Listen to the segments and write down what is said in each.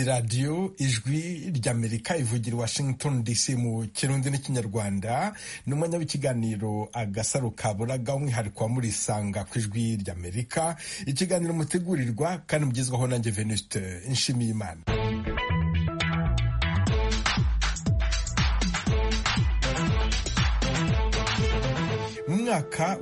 ni radiyo ijwi ry'Amerika ivugira Washington DC mu kirundi n'ikinyarwanda. Ni umwanya w'ikiganiro agasaro kaburaga, umwihariko wa murisanga ku ijwi ry'Amerika, ikiganiro mutegurirwa kandi mugezwaho nanjye Venuste Nshimiyimana. Mu mwaka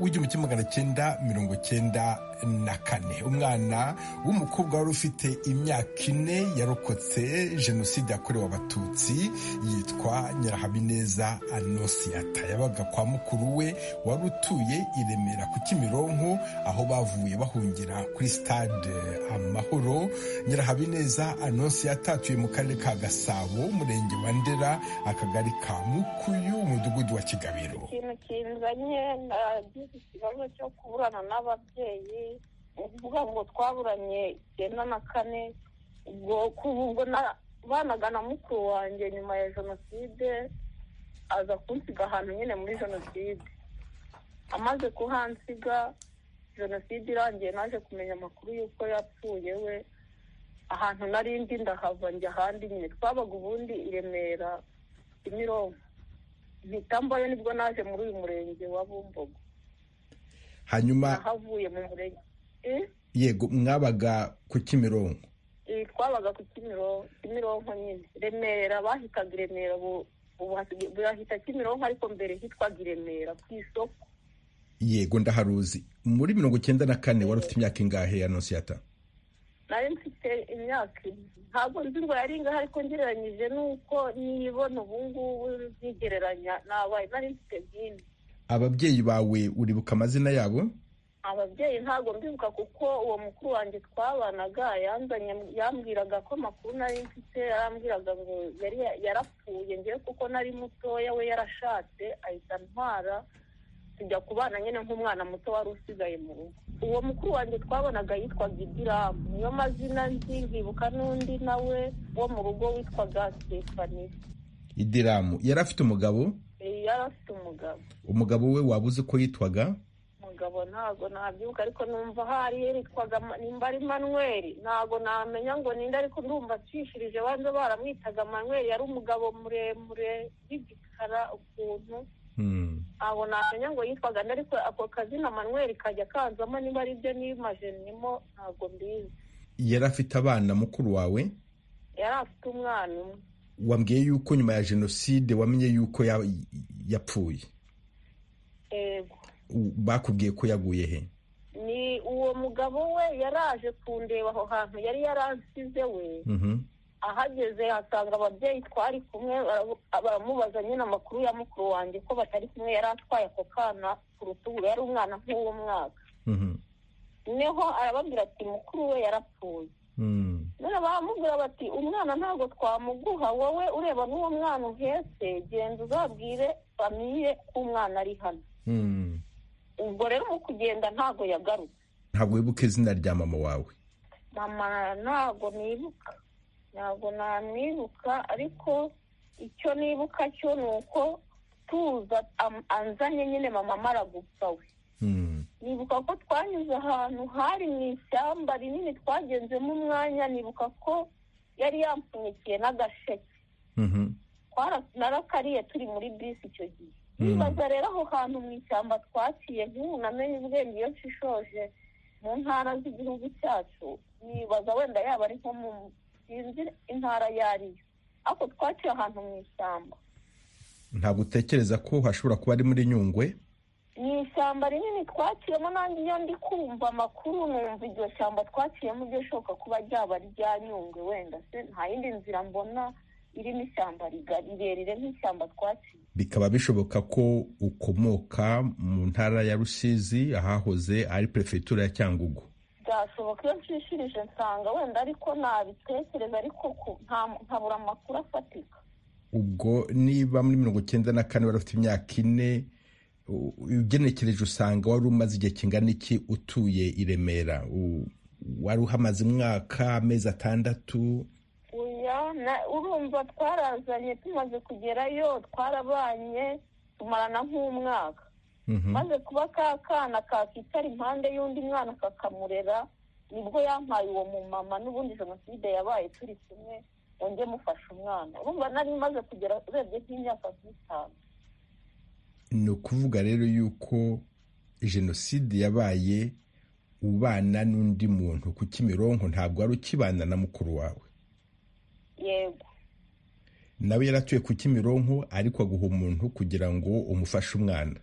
w'1994 umwana w'umukobwa wari ufite imyaka 4 yarokotse jenoside yakorewe abatutsi yitwa Nyirahabineza Anosiata. Yabaga kwa mukuru we wari utuye i Remera ku Kimironko, aho bavuye bahungira kuri stade Amahoro. Nyirahabineza Anosiata atuye mu karere ka Gasabo, umurenge wa Ndera, akagari ka Mukuyu, umudugudu wa Kigabiro. Kinzanye nagize ikibazo cyo kuburana n'ababyeyi, uvuga ngo twaburanye 94. ubwo banaga na mukuru wanjye nyuma ya jenoside, aza kunsiga ahantu nyine muri jenoside. Amaze kuhansiga, jenoside irangiye naje kumenya amakuru y'uko yapfuye we. Ahantu narindi ndahava njya ahandi nyine. Twabaga ubundi i Remera Kimironko, Mitambayo nibwo naje muri uyu murenge wa Bumbogo. Hanyuma havuye mu murenge yego mwabaga ku Kimironko? Twabaga ku Kimironko nyine. Remera bahitaga Remera, ubu bahita Kimironko, ariko mbere hitwaga Remera ku isoko. Yego ndaharuzi. Muri 94 wari ufite imyaka ingahe Anosiata? Nari mfite imyaka, ntabwo nzi ngo yari ingahe, ariko ngereranyije nuko nibona ubu ngubu zigereranya nabaye nari mfite byinshi. Ababyeyi bawe uribuka amazina yabo? Ababyeyi ntabwo mbibuka, kuko uwo mukuru wanjye twabanaga yambwiraga ko makuru nari mfite, yarambwiraga ngo yarapfuye ngewe kuko nari mutoya, we yarashatse ahita ntwara tujya kubana nyine nk'umwana muto wari usigaye mu rugo. Uwo mukuru wanjye twabonaga yitwaga Idiramu, niyo mazina nzi. Nkibuka n'undi nawe wo mu rugo witwaga Stefani. Idiramu yari afite umugabo? Yari afite umugabo. Umugabo we wabuze ko yitwaga? Umugabo ntago nabyibuka, ariko numva hari yitwaga nimba ari Manuel. Ntago namenya ngo ninde, ariko ndumva acishirije banze baramwitaga Manuel. Yari umugabo muremure w'igikara ukuntu. Abo namenya ngo yitwaga, ariko ako kazina Manuel kajya kanzamo, niba ari byo nimaje nimo ntago mbizi. Yari afite abana mukuru wawe? Yari afite umwana umwe. Wambwiye yuko nyuma ya jenoside wamenye yuko yapfuye? Yego. Bakubwiye ko yaguye he? Ni uwo mugabo we yaraje kundeba aho hantu yari yaransize we. Ahageze hasanga ababyeyi twari kumwe, baramubaza nyine amakuru ya mukuru wanjye ko batari kumwe. Yari atwaye ako kana ku rutugu, yari umwana nk'uwo mwaka. Niho arababwira ati mukuru we yarapfuye. None baramubwira bati umwana ntabwo twamuguha, wowe ureba n'uwo mwana uhetse, genda uzabwire famiye ko umwana ari hano. Ubwo rero mu kugenda ntabwo yagarutse. Ntabwo wibuka izina rya mama wawe? Mama ntabwo nibuka, ntabwo namwibuka, ariko icyo nibuka cyo ni uko tuza anzanye nyine mama amara gupfa we. Nibuka ko twanyuze ahantu hari mu ishyamba rinini, twagenzemo umwanya. Nibuka ko yari yampfunyikiye n'agasheke. Narakariye turi muri bisi icyo gihe. Nibaza rero aho hantu mu ishyamba twaciye, nk'ubu namenye ubwenge iyo nshishoje mu ntara z'igihugu cyacu. Nibaza wenda yaba ari nko mu intara yariyo, ariko twaciye ahantu mu ishyamba. Ntabwo utekereza ko hashobora kuba ari muri Nyungwe? Ni ishyamba rinini twaciyemo, nanjye iyo ndi kumva amakuru numva iryo shyamba twaciyemo ryashoboka kuba ryaba rya Nyungwe. Wenda se nta yindi nzira mbona irimo ishyamba rirerire nk'ishyamba twaciye. Bikaba bishoboka ko ukomoka mu ntara ya Rusizi, ahahoze ari prefetura ya Cyangugu? Byashoboka iyo nshishirije nsanga wenda, ariko nabitekereza, ariko nkabura amakuru afatika. Ubwo niba muri 94 wari ufite imyaka 4, ugenekereje usanga wari umaze igihe kingana iki utuye i Remera? Wari uhamaze umwaka, amezi 6? Urumva twarazanye tumaze kugerayo, twarabanye tumarana nk'umwaka. Maze kuba kakana kakitara impande y'undi mwana kakamurera, nibwo yampaye uwo mumama, n'ubundi jenoside yabaye turi kumwe ngo njye mufashe umwana. urumva nari maze kugera urebye nk'imyaka 5. ni ukuvuga rero yuko jenoside yabaye ubana n'undi muntu ku Kimironko, ntabwo wari ukibana na mukuru wawe? Yego. nawe yaratuye ku Kimironko ariko aguha umuntu kugira ngo umufashe umwana?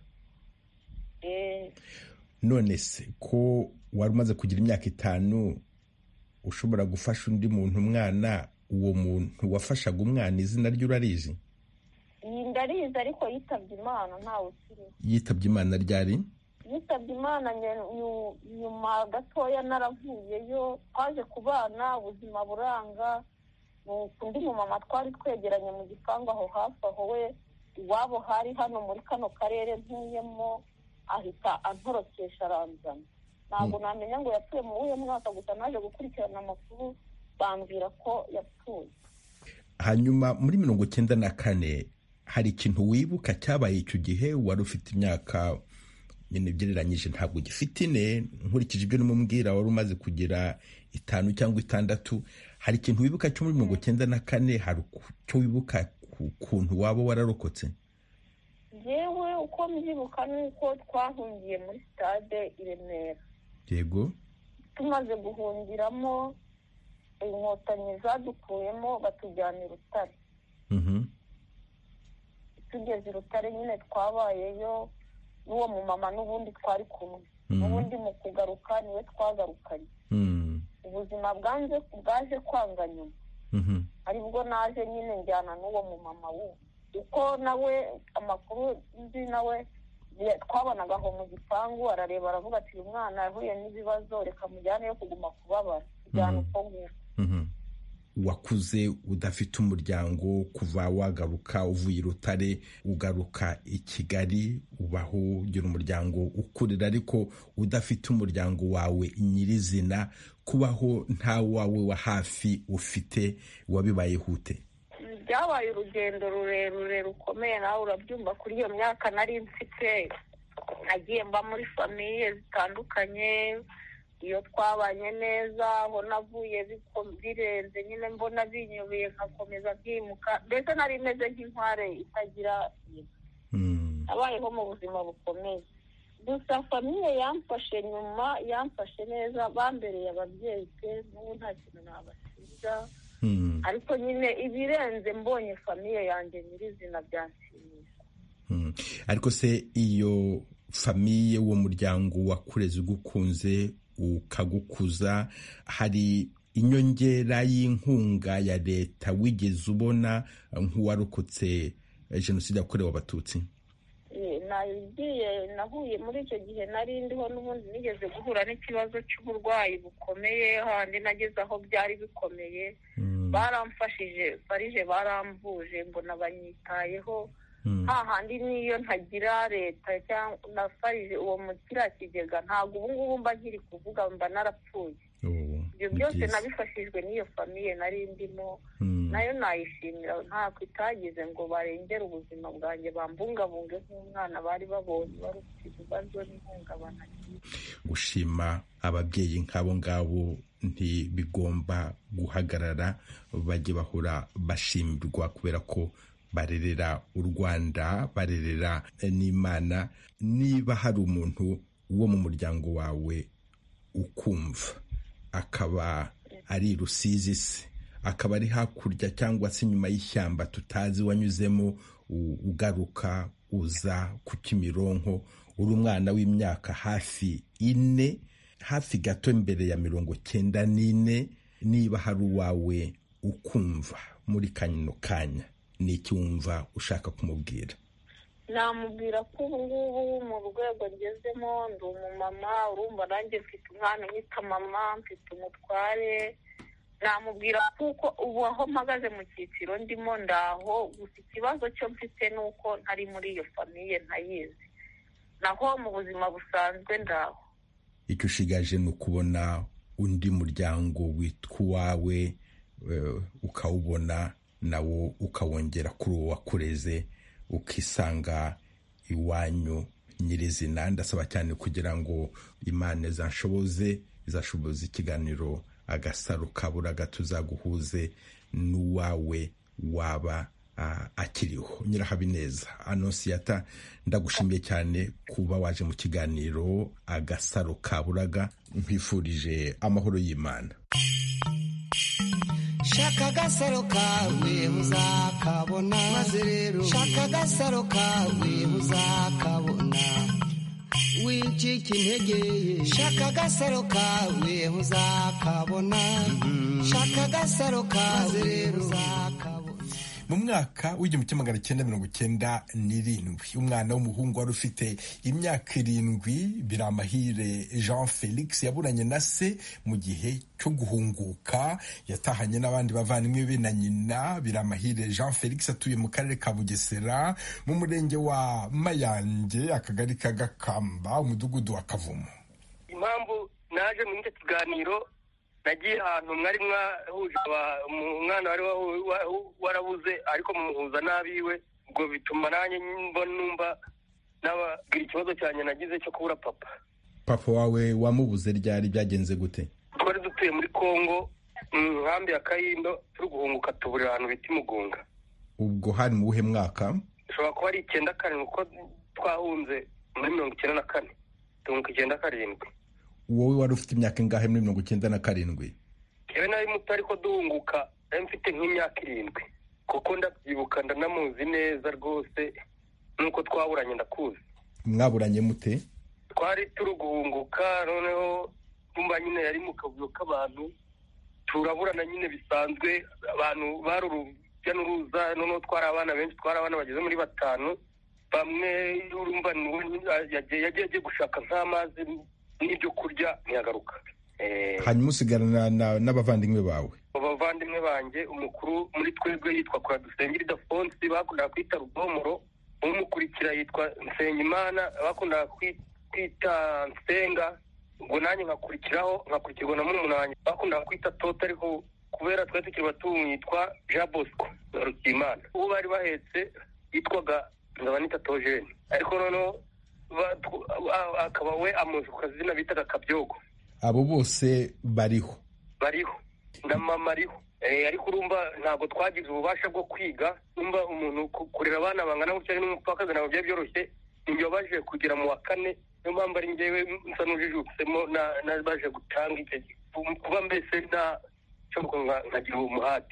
none se ko wari umaze kugira imyaka 5 ushobora gufasha undi muntu umwana, uwo muntu wafashaga umwana izina rye urarizi? Ndarizi, ariko yitabye Imana ntawe ukiriho. yitabye Imana ryari? yitabye Imana nyuma gatoya naravuyeyo, twaje kubana ubuzima buranga. undi mumama twari twegeranye mu gipangu aho hafi aho, we iwabo hari hano muri kano karere ntuyemo, ahita antorokesha aranzana. ntabwo namenya ngo yapfuye mu uyu mwaka, gusa naje gukurikirana amakuru bambwira ko yapfuye. hanyuma muri 1994 hari ikintu wibuka cyabaye icyo gihe? wari ufite imyaka nyine ugereranyije ntabwo ugifite 4, nkurikije ibyo nimubwira wari umaze kugira 5 cyangwa 6. hari ikintu wibuka cyo muri 1994? hari icyo wibuka kuntu waba wararokotse? yewe uko mbyibuka nuko twahungiye muri stade i Remera. yego. tumaze guhungiramo inkotanyi zadukuyemo batujyana i Rutare. tugeze i Rutare nyine twabayeyo n'uwo mumama, n'ubundi twari kumwe. n'ubundi mu kugaruka niwe twagarukanye. ubuzima bwaje kwanga nyuma. aribwo naje nyine njyana n'uwo mumama wuwo, uko nawe amakuru nzi, nawe twabonaga aho mu gipangu, arareba aravuga ati uyu mwana yahuye n'ibibazo, reka mujyane yo kuguma kubabara. tujyana uko nguko. wakuze udafite umuryango kuva wagaruka uvuye i Rutare ugaruka i Kigali, ubaho ugira umuryango ukurira, ariko udafite umuryango wawe nyirizina. kubaho nta wawe wa hafi ufite, wabibaye hute? byabaye urugendo rurerure rukomeye, nawe urabyumva. kuri iyo myaka nari mfite, nagiye mba muri famiye zitandukanye. iyo twabanye neza, aho navuye birenze nyine, mbona binyobeye nkakomeza byimuka. mbese nari meze nk'inkware itagira nabayeho mu buzima bukomeye. gusa famiye yamfashe nyuma, yamfashe neza, bambereye ababyeyi pe, n'ubu nta kintu nabasiga. ariko nyine ibirenze mbonye famiye yanjye nyirizina byanshimisha. ariko se iyo famiye, uwo muryango wakureze ugukunze ukagukuza, hari inyongera y'inkunga ya leta wigeze ubona nk'uwarokotse jenoside yakorewe Abatutsi? nahuye muri icyo gihe nari ndiho, n'ubundi nigeze guhura n'ikibazo cy'uburwayi bukomeye, handi nageze aho byari bikomeye. baramfashije, farije baramvuje, mbona banyitayeho. hahandi niyo ntagira leta cyangwa na farije uwo mu kiriya kigega, ntabwo ubu ngubu mba nkiri kuvuga, mba narapfuye. ibyo byose nabifashijwe n'iyo famiye nari ndimo. nayo nayishimira, ntabwo itagize ngo barengere ubuzima bwanjye, bambungabunge nk'umwana bari babonye wari ufite ibibazo n'ihungabana. gushima ababyeyi nk'abo ngabo ntibigomba guhagarara, bajye bahora bashimirwa kubera ko barerera u Rwanda, barerera n'Imana. niba hari umuntu wo mu muryango wawe ukumva, akaba ari Rusizi se, akaba ari hakurya cyangwa se inyuma y'ishyamba tutazi wanyuzemo, ugaruka uza ku Kimironko, uri umwana w'imyaka hafi 4, hafi gato mbere ya 94, niba hari uwawe ukumva muri kano kanya, ni iki wumva ushaka kumubwira? namubwira ko ubu ngubu mu rwego ngezemo ndi umumama, urumva nanjye mfite umwana mwita mama, mfite umutware. namubwira kuko ubu aho mpagaze mu cyiciro ndimo ndaho, gusa ikibazo cyo mfite ni uko ntari muri iyo famiye, ntayizi. naho mu buzima busanzwe ndaho. icyo ushigaje ni ukubona undi muryango witwa uwawe, ukawubona nawo ukawongera kuri uwo wakureze, ukisanga iwanyu nyirizina. ndasaba cyane kugira ngo Imana zanshoboze bizashoboza ikiganiro agasaro kaburaga tuzaguhuze n'uwawe waba akiriho. Nyirahabineza Anonsiyata, ndagushimiye cyane kuba waje mu kiganiro agasaro kaburaga. Nkwifurije amahoro y'Imana. Shaka agasaro kawe uzakabona, maze rero shaka agasaro kawe uzakabona, wicika intege, shaka agasaro kawe uzakabona, shaka agasaro kawe rero uzakabona. Mu mwaka w'1997 umwana w'umuhungu wari ufite imyaka 7, Biramahire Jean Felix yaburanye na se mu gihe cyo guhunguka. Yatahanye n'abandi bavandimwe be na nyina. Biramahire Jean Felix atuye mu karere ka Bugesera mu murenge wa Mayange, akagari ka Gakamba, umudugudu wa Kavumu. Impamvu naje muri iki kiganiro, nagiye ahantu mwari mwahuje umwana wari warabuze ariko mumuhuza n'abiwe, ubwo bituma nanjye numva nababwira ikibazo cyanjye nagize cyo kubura papa. Papa wawe wamubuze ryari, byagenze gute? Twari dutuye muri Kongo mu nkambi ya Kayindo, turi guhunguka tuburira ahantu bita Mugunga. Ubwo hari mu buhe mwaka? Ushobora kuba ari 94 kuko twahunze muri 94, tunguka 97. Wowe wari ufite imyaka ingahe muri 97? Kewe nari muto ariko duhunguka mfite nk'imyaka 7, kuko ndabyibuka ndanamuzi neza rwose, nuko twaburanye ndakuzi. Mwaburanye mute? Twari turi guhunguka, noneho tumba nyine yari mu kavuyo k'abantu, turaburana nyine bisanzwe, abantu barurujya n'uruza, noneho twari abana benshi, twari abana bageze muri 5, bamwe urumva yagiye gushaka nk'amazi n'ibyo kurya ntiyagaruka. Hanyuma usigarana n'abavandimwe bawe? Abavandimwe banjye, umukuru muri twebwe yitwa Kuradusengera Ildefonsi, bakundaga kwita Rugomoro. Umukurikira yitwa Nsengimana, bakundaga kwita Nsenga. Ubwo nanjye nkakurikirwa na murumuna wanjye bakundaga kwita Tota, ariko kubera twari tukiri bato yitwa Jean Bosco Rukimana. Uwo bari bahetse yitwaga Ndabanita Tojeni, ariko noneho akaba we amuzi ku kazina bitaga Kabyogo. Abo bose bariho? Na mama ariho. Ariko urumva ntabwo twagize ububasha bwo kwiga. Urumva umuntu kurera abana bangana gutya ari n'umupfakazi ntabwo byari byoroshye. Njye baje kugera mu wa 4, niyo mpamvu ari njyewe nsa n'ujijutsemo baje gutanga icyo kuba mbese nkagira umuhati.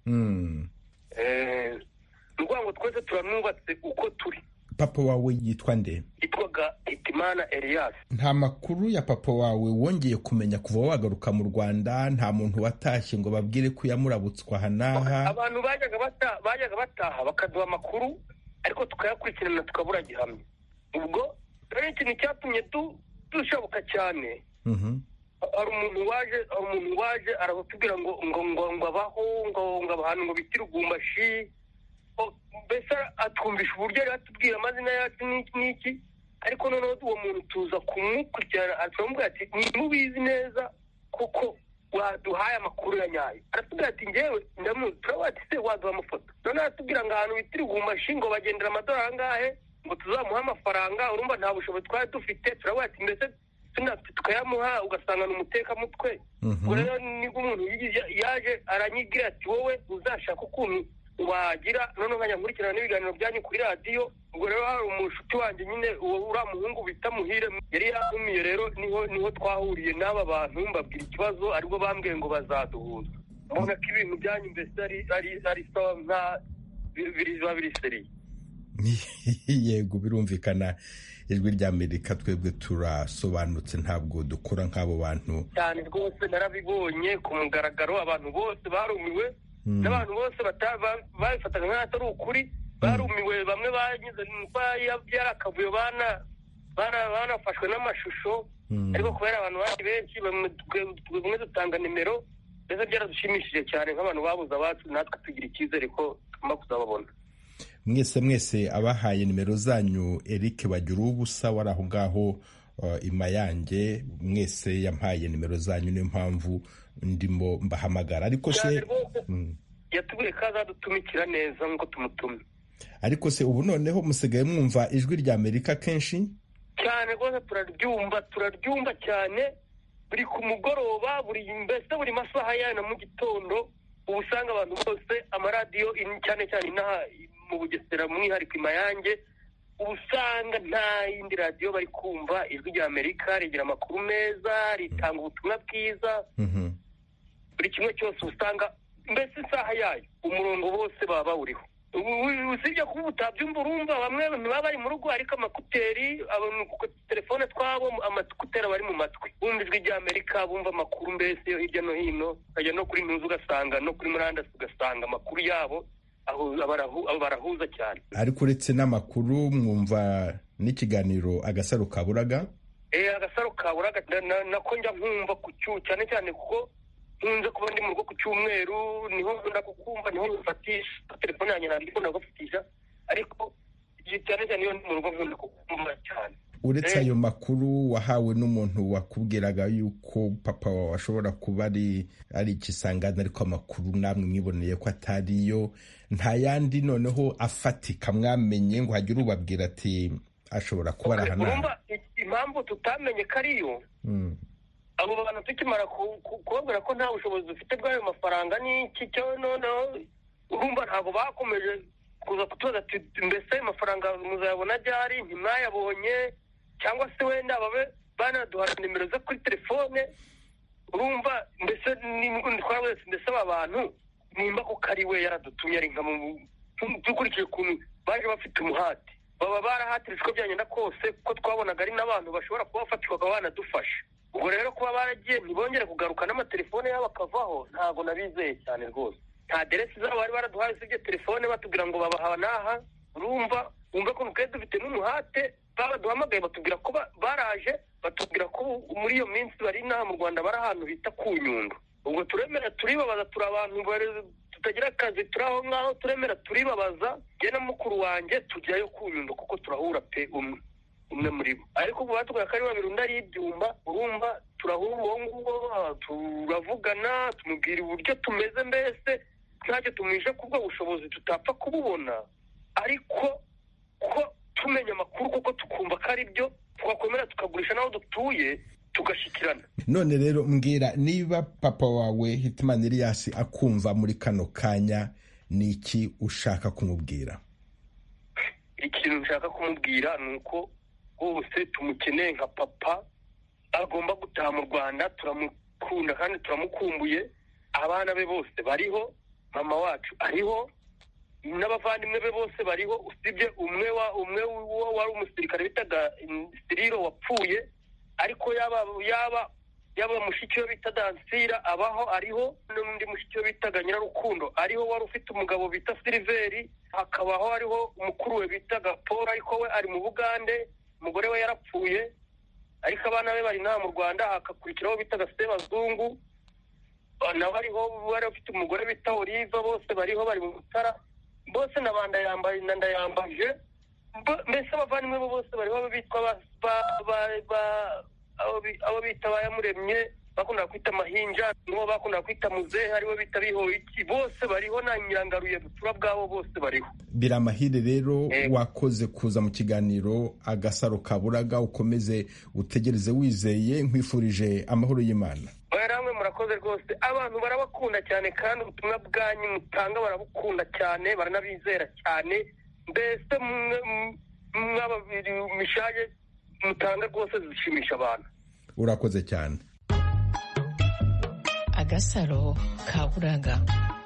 Ngo twese turanubatse uko turi. Papa wawe yitwa nde? Yitwaga Hitimana Elias. Nta makuru ya papa wawe wongeye kumenya kuva wagaruka mu Rwanda? Nta muntu watashye ngo babwire ko yamurabutswa hanaha? Abantu bajyaga bataha bakaduha amakuru, ariko tukayakurikirana tukabura gihamya. Ubwo rero ikintu cyatumye dushabuka cyane, hari umuntu waje aratubwira ngo abaho ngo ahantu ngo bitira Ugumbashi, mbese atwumvisha uburyo yari atubwira amazina yacu n'iki, ariko noneho uwo muntu tuza kumukurikirana, turamubwira ati ntimubizi neza kuko waduhaye amakuru ya nyayo. Aratubwira ati njyewe ndamuzi. Turavuga ati se waduha amafoto? Noneho aratubwira ngo ahantu bitira Ugumbashi ngo bagendera amadolari angahe, ngo tuzamuha amafaranga. Urumva nta bushobozi twari dufite. Turavuga ati mbese tunafite tukayamuha ugasanga ni umutekamutwe. Ubwo rero nibwo umuntu yaje aranyigira ati wowe uzashaka ukuntu wagira noneho nkajya nkurikirana n'ibiganiro byanyu kuri radiyo. Ubwo rero hari umushuti wanjye nyine uriya muhungu bita Muhire yari yahumiye, rero niho twahuriye n'aba bantu mbabwira ikibazo, aribwo bambwiye ngo bazaduhuza. Mbona ko ibintu byanyu mbese ari sawa nka biri seriye. Yego, birumvikana. Ijwi ry'Amerika twebwe turasobanutse, ntabwo dukora nk'abo bantu cyane rwose. narabibonye ku mugaragaro, abantu bose barumiwe, n'abantu bose babifataga nk'atari ukuri, barumiwe. Bamwe bagize byarakavuyo banafashwe n'amashusho, ariko kubera abantu bari benshi bamwe dutanga nimero, mbese byaradushimishije cyane nk'abantu babuze abacu, natwe tugira icyizere ko tugomba kuzababona. Mwese abahaye nimero zanyu Eric Bagiruwubusa wari aho ngaho Imayange, mwese yampaye nimero zanyu, niyo mpamvu ndimo mbahamagara. Ariko se yatubwiye ko azadutumikira neza ngo tumutume. Ariko se ubu noneho musigaye mwumva ijwi ry'Amerika kenshi? Cyane rwose turaryumva cyane, buri ku mugoroba, mbese buri masaha yayo na mu gitondo uba usanga abantu bose amaradiyo cyane cyane inaha mu Bugesera mwihariko Mayange, uba usanga nta yindi radiyo bari kumva. Ijwi rya Amerika rigira amakuru meza, ritanga ubutumwa bwiza, buri kimwe cyose usanga mbese isaha yayo umurongo bose baba bawuriho. Usibye kuba utabyumva, urumva bamwe baba bari mu rugo ariko amakuteri, telefone twabo amakuteri bari mu matwi, bumva ijwi rya Amerika, bumva amakuru mbese yo hirya no hino, ukajya no kuri news ugasanga, no kuri murandasi ugasanga amakuru yabo aho barahuza cyane. Ariko uretse n'amakuru mwumva n'ikiganiro Agasaro Kaburaga? Agasaro Kaburaga nako njya nkumva cyane cyane kuko nkunze kuba ndi mu rugo ku cyumweru, niho nkunda kukumva, niho nfatisha telefone yanjye ndikunda gufatisha, ariko cyane cyane iyo ndi mu rugo nkunda kukumva cyane. Uretse ayo makuru wahawe n'umuntu wakubwiraga yuko papa wawe ashobora kuba ari ikisangano, ariko amakuru namwe mwiboneye ko atariyo, nta yandi noneho afatika mwamenye ngo hagire ubabwira ati ashobora kuba ari ahantu? Urumva impamvu tutamenye ko ariyo, abo bantu tukimara kubabwira ko nta bushobozi dufite bw'ayo mafaranga n'iki cyo, noneho urumva ntabwo bakomeje kuza kutubaza ati mbese ayo mafaranga muzayabona ryari, ntimwayabonye, cyangwa se wenda babe banaduha nimero zo kuri telefone. Urumva mbese twabese mbese aba bantu nimba ko kari we yaradutumye, ari nka dukurikije ukuntu baje bafite umuhati, baba barahatirijwe ko byagenda kose, ko twabonaga ari n'abantu bashobora kuba bafatirwa banadufasha. Ubwo rero kuba baragiye ntibongere kugaruka n'amatelefone yabo akavaho, ntabwo nabizeye cyane rwose. Nta aderesi zabo bari baraduhaye usibye telefone batubwira ngo babaha n'aha. Urumva ko twari dufite n'umuhate, baduhamagaye batubwira ko baraje, batubwira ko muri iyo minsi bari inaha mu Rwanda bari ahantu bita ku Nyundo. Ubwo turemera turibabaza, turi abantu tutagira akazi, turi aho ngaho, turemera turibabaza, njye na mukuru wanjye tujyayo ku Nyundo kuko turahura pe umwe muri bo. Ariko ubu batubwira ko ari babiri undi ari ibyuma. Urumva turahura uwo nguwo, turavugana, tumubwira uburyo tumeze, mbese ntacyo tumwishe kubwo bushobozi tutapfa kububona, ariko ko tumenya amakuru kuko tukumva ko ari byo, twakomera tukagurisha n'aho dutuye tugashyikirana. None rero mbwira, niba papa wawe Hitimana Elias akumva muri kano kanya, ni iki ushaka kumubwira? Ikintu nshaka kumubwira ni uko bose tumukeneye nka papa, agomba gutaha mu Rwanda, turamukunda kandi turamukumbuye. Abana be bose bariho, mama wacu ariho, n'abavandimwe be bose bariho, usibye umwe wari umusirikare bitaga Siriro wapfuye, ariko yaba mushiki we bita Dansira abaho, ariho, n'undi mushiki we bitaga Nyirarukundo ariho, wari ufite umugabo bita Siliveri, hakabaho hariho umukuru we bitaga Paul, ariko we ari mu Bugande, umugore we yarapfuye, ariko abana be bari naha mu Rwanda. Hakakurikiraho bitaga Sebazungu, nawe ariho, wari ufite umugore bita Olive, bose bariho, bari mu Mutara, bose na Ndayambaje, mbese abavandimwe bo bose bariho, bitwa abo bita Bayamuremye, bakunda kwita Mahinja, nibo bakunda kwita Muzehe, aribo bita Bihoyiki, bose bariho, na Nyirangaruye Butura bwabo bose bariho. Biramahire rero, wakoze kuza mu kiganiro Agasaro Kaburaga, ukomeze utegereze wizeye, nkwifurije amahoro y'Imana. Namwe murakoze rwose, abantu barabakunda cyane kandi ubutumwa bwanyu mutanga barabukunda cyane, baranabizera cyane, mbese mwababiri mishaje mutanga rwose zishimisha abantu. Urakoze cyane. Agasaro Kaburaga.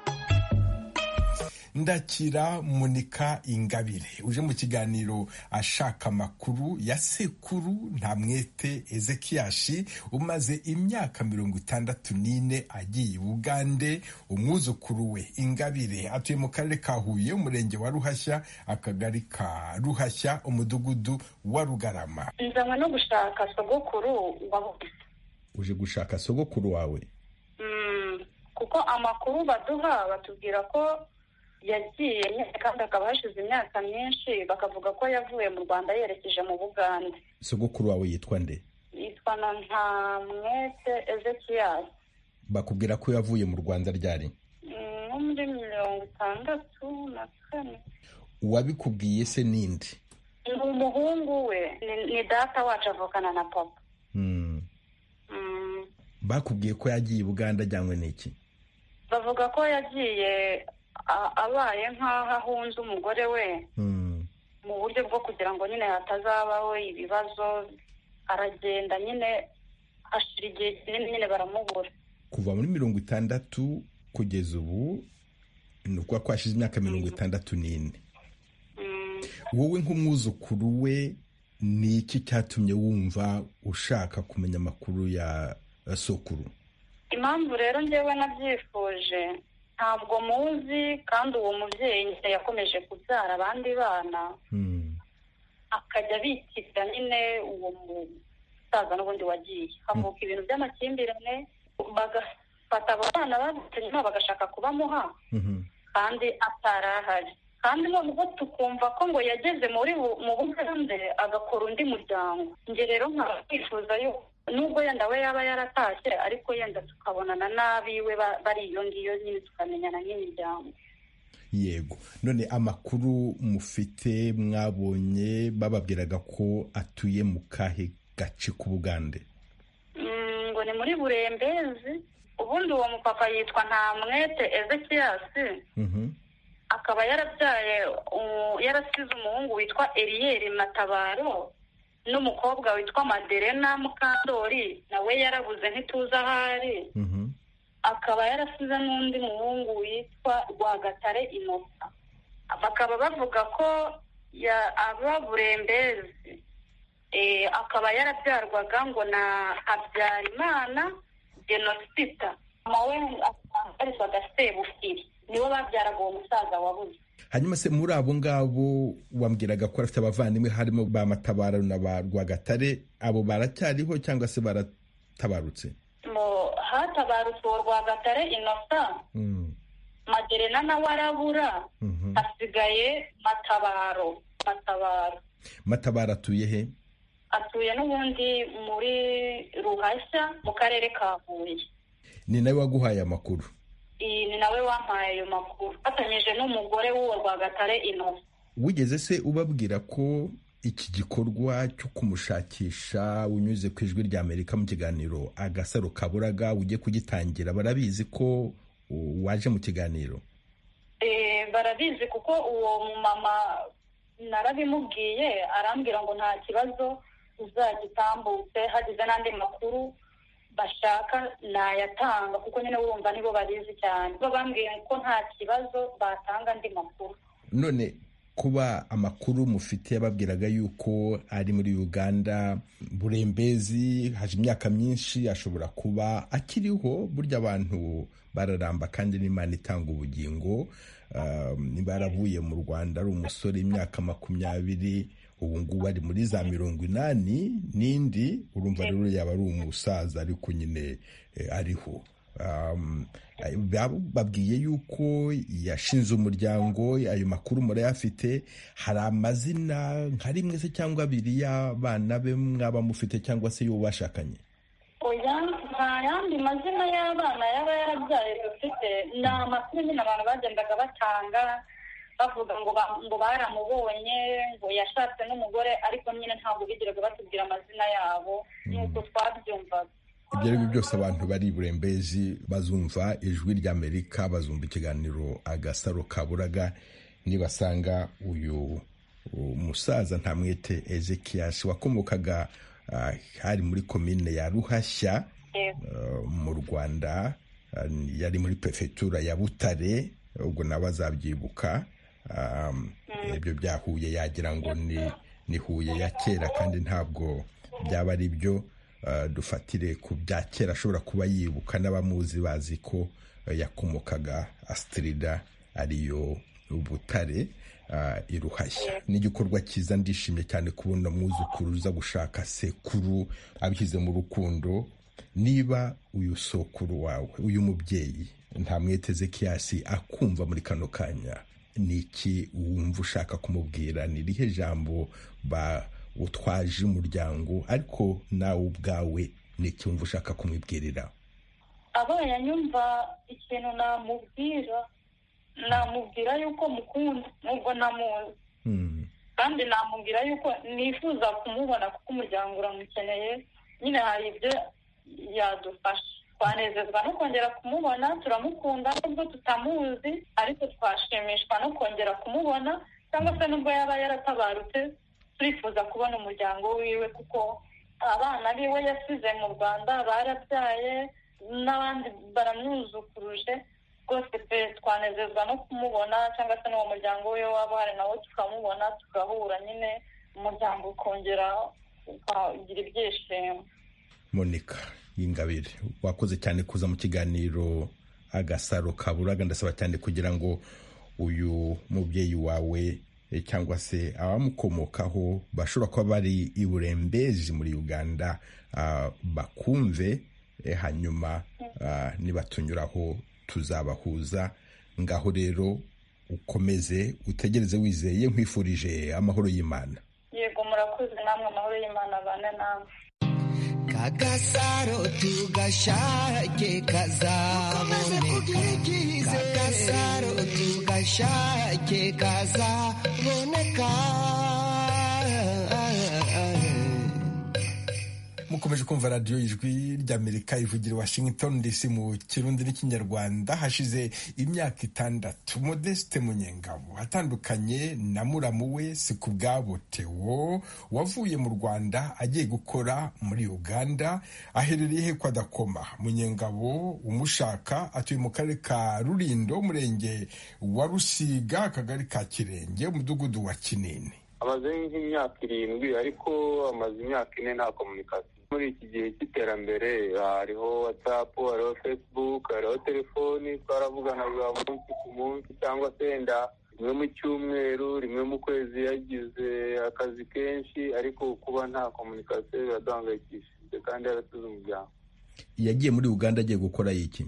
Ndakira Monika Ingabire uje mu kiganiro ashaka amakuru ya sekuru Ntamwete Ezekiyashi, umaze imyaka 64 agiye i Bugande. Umwuzukuru we Ingabire atuye mu karere ka Huye, umurenge wa Ruhashya, akagari ka Ruhashya, umudugudu wa Rugarama. Nzanywe no gushaka sogokuru wabuze. Uje gushaka sogokuru wawe? Kuko amakuru baduha batubwira ko yagiye kandi akaba hashize imyaka myinshi, bakavuga ko yavuye mu Rwanda yerekeje mu Bugande. Sogokuru wawe yitwa nde? Yitwa Ntamwete Ezekiyashi. Bakubwira ko yavuye mu Rwanda ryari? Muri 1964. Uwabikubwiye se ninde? Ni umuhungu we, ni data wacu avukana na papa. bakubwiye ko yagiye i Buganda ajyanywe n'iki? bavuga ko yagiye abaye nk'aho ahunze umugore we mu buryo bwo kugira ngo nyine hatazabaho ibibazo, aragenda nyine hashira igihe kinini nyine baramubura. Kuva muri 60 kugeza ubu ni ukuvuga ko hashize imyaka 64. Wowe nk'umwuzukuru we ni iki cyatumye wumva ushaka kumenya amakuru ya sokuru? Impamvu rero njyewe nabyifuje, ntabwo muzi, kandi uwo mubyeyi yakomeje kubyara abandi bana akajya abikira nyine uwo musaza n'ubundi wagiye, havuka ibintu by'amakimbirane, bagafata abo bana bavutse nyuma bagashaka kubamuha kandi atarahari, kandi nubwo tukumva ko ngo yageze mu Bugande agakora undi muryango. Njye rero nkaba twifuza yuko nubwo yenda we yaba yaratashye, ariko yenda tukabonana n'abiwe bari iyo ngiyo nyine tukamenyana nk'imiryango. Yego, none amakuru mufite mwabonye bababwiraga ko atuye mu kahe gace ku Bugande? Ngo ni muri Burembezi. Ubundi uwo mupapa yitwa Ntamwete Ezekiasi, akaba yarabyaye yarasize umuhungu witwa Eliel Matabaro n'umukobwa witwa Maderena Mukandori, nawe yarabuze ntituzi ahari. Akaba yarasize n'undi muhungu witwa Rwagatare Innocent. Bakaba bavuga ko aba Burembezi, akaba yarabyarwaga ngo na Habyarimana Genosita, mawe asarizwaga Sebufiri, nibo babyaraga uwo musaza wabuze. Hanyuma se muri abo ngabo wambwiraga ko afite abavandimwe harimo ba Matabaro na ba Rwagatare, abo baracyariho cyangwa se baratabarutse? Hatabarutse uwo Rwagatare Innocent, Maderena nawe arabura, hasigaye Matabaro. Matabaro atuye he? Atuye n'ubundi muri Ruhashya mu karere ka Huye. Ni nawe waguhaye amakuru? Ni nawe wampaye ayo makuru, fatanyije n'umugore w'uwo Rwagatare Innocent. Wigeze se ubabwira ko iki gikorwa cyo kumushakisha unyuze ku Ijwi ry'Amerika mu kiganiro Agasaro Kaburaga ugiye kugitangira? Barabizi ko waje mu kiganiro? Barabizi, kuko uwo mama narabimubwiye, arambwira ngo nta kibazo uzagitambutse, hagize n'andi makuru bashaka nayatanga, kuko nyine wumva nibo babizi cyane. Bambwiye ko nta kibazo batanga andi makuru. None kuba amakuru mufite yababwiraga yuko ari muri Uganda, Burembezi, haje imyaka myinshi, ashobora kuba akiriho. Burya abantu bararamba kandi n'Imana itanga ubugingo. Baravuye mu Rwanda ari umusore imyaka 20, ubu ngubu ari muri za 80 n'indi, urumva rero yaba ari umusaza ariko nyine ariho. Babwiye yuko yashinze umuryango, ayo makuru murayafite? Hari amazina nka rimwe se cyangwa abiri y'abana be mwaba mufite cyangwa se y'uwo bashakanye? Oya, nta yandi mazina y'abana yaba yarabyaye dufite. Ni amakuru nyine abantu bagendaga batanga bavuga ngo baramubonye, ngo yashatse n'umugore, ariko nyine ntabwo bigiraga batubwira amazina yabo nk'uko twabyumvaga. Ibyo ari byo byose abantu bari Burembezi bazumva Ijwi ry'Amerika, bazumva ikiganiro Agasaro Kaburaga, nibasanga uyu umusaza Ntamwete Ezekiasi wakomokaga hari muri komine ya Ruhashya mu Rwanda, yari muri prefectura ya Butare, ubwo nawe azabyibuka. Ibyo byahuye yagira ngo ni Huye ya kera, kandi ntabwo byaba ari byo. Dufatire ku bya kera, ashobora kuba yibuka, n'abamuzi bazi ko yakomokaga Astrida ariyo Butare i Ruhashya. Ni igikorwa cyiza, ndishimye cyane kubona mwuzukuru uza gushaka sekuru abishyize mu rukundo. Niba uyu sokuru wawe, uyu mubyeyi Ntamwete Ezekiasi akumva muri kano kanya, ni iki wumva ushaka kumubwira? Ni irihe jambo utwaje umuryango, ariko nawe ubwawe ni iki wumva ushaka kumubwirira? Abaye anyumva, ikintu namubwira yuko mukunda nubwo namuzi, kandi namubwira yuko nifuza kumubona kuko umuryango uramukeneye. Nyine hari ibyo yadufasha. twanezezwa no kongera kumubona, turamukunda nubwo tutamuzi, ariko twashimishwa no kongera kumubona, cyangwa se nubwo yaba yaratabarutse turifuza kubona umuryango wiwe, kuko abana biwe yasize mu Rwanda barabyaye n'abandi baramwuzukuruje rwose pe. Twanezezwa no kumubona, cyangwa se n'uwo muryango we waba uhari nawe tukamubona, tugahura nyine umuryango ukongera ukagira ibyishimo. Monica Ingabire, wakoze cyane kuza mu kiganiro Agasaro Kaburaga. Ndasaba cyane kugira ngo uyu mubyeyi wawe cyangwa se abamukomokaho bashobora kuba bari i Burembeji muri Uganda bakumve, hanyuma nibatunyuraho tuzabahuza. Ngaho rero ukomeze utegereze wizeye, nkwifurije amahoro y'Imana. Yego, murakoze namwe, amahoro y'Imana abane namwe. Kagasaro tugashake kazaboneka, Kagasaro tugashake kazaboneka. Mukomeje kumva radiyo Ijwi ry'Amerika ivugira Washington DC mu Kirundi n'Ikinyarwanda. Hashize imyaka 6 Modeste Munyengabo atandukanye na muramu we Sikubwabo Theo wavuye mu Rwanda agiye gukora muri Uganda. Aherereye he kwa Dakoma. Munyengabo umushaka atuye mu karere ka Rulindo, umurenge wa Rusiga, akagari ka Kirenge, umudugudu wa Kinini. Amaze nk'imyaka 7 ariko amaze imyaka 4 nta communication. Muri iki gihe cy'iterambere hariho WhatsApp, hariho Facebook, hariho telefoni, twaravuganaga umunsi ku munsi, cyangwa se wenda rimwe mu cyumweru, rimwe mu kwezi. Yagize akazi kenshi, ariko kuba nta communication biraduhangayikishije kandi yarasize umuryango. Yagiye muri Uganda agiye gukora iki?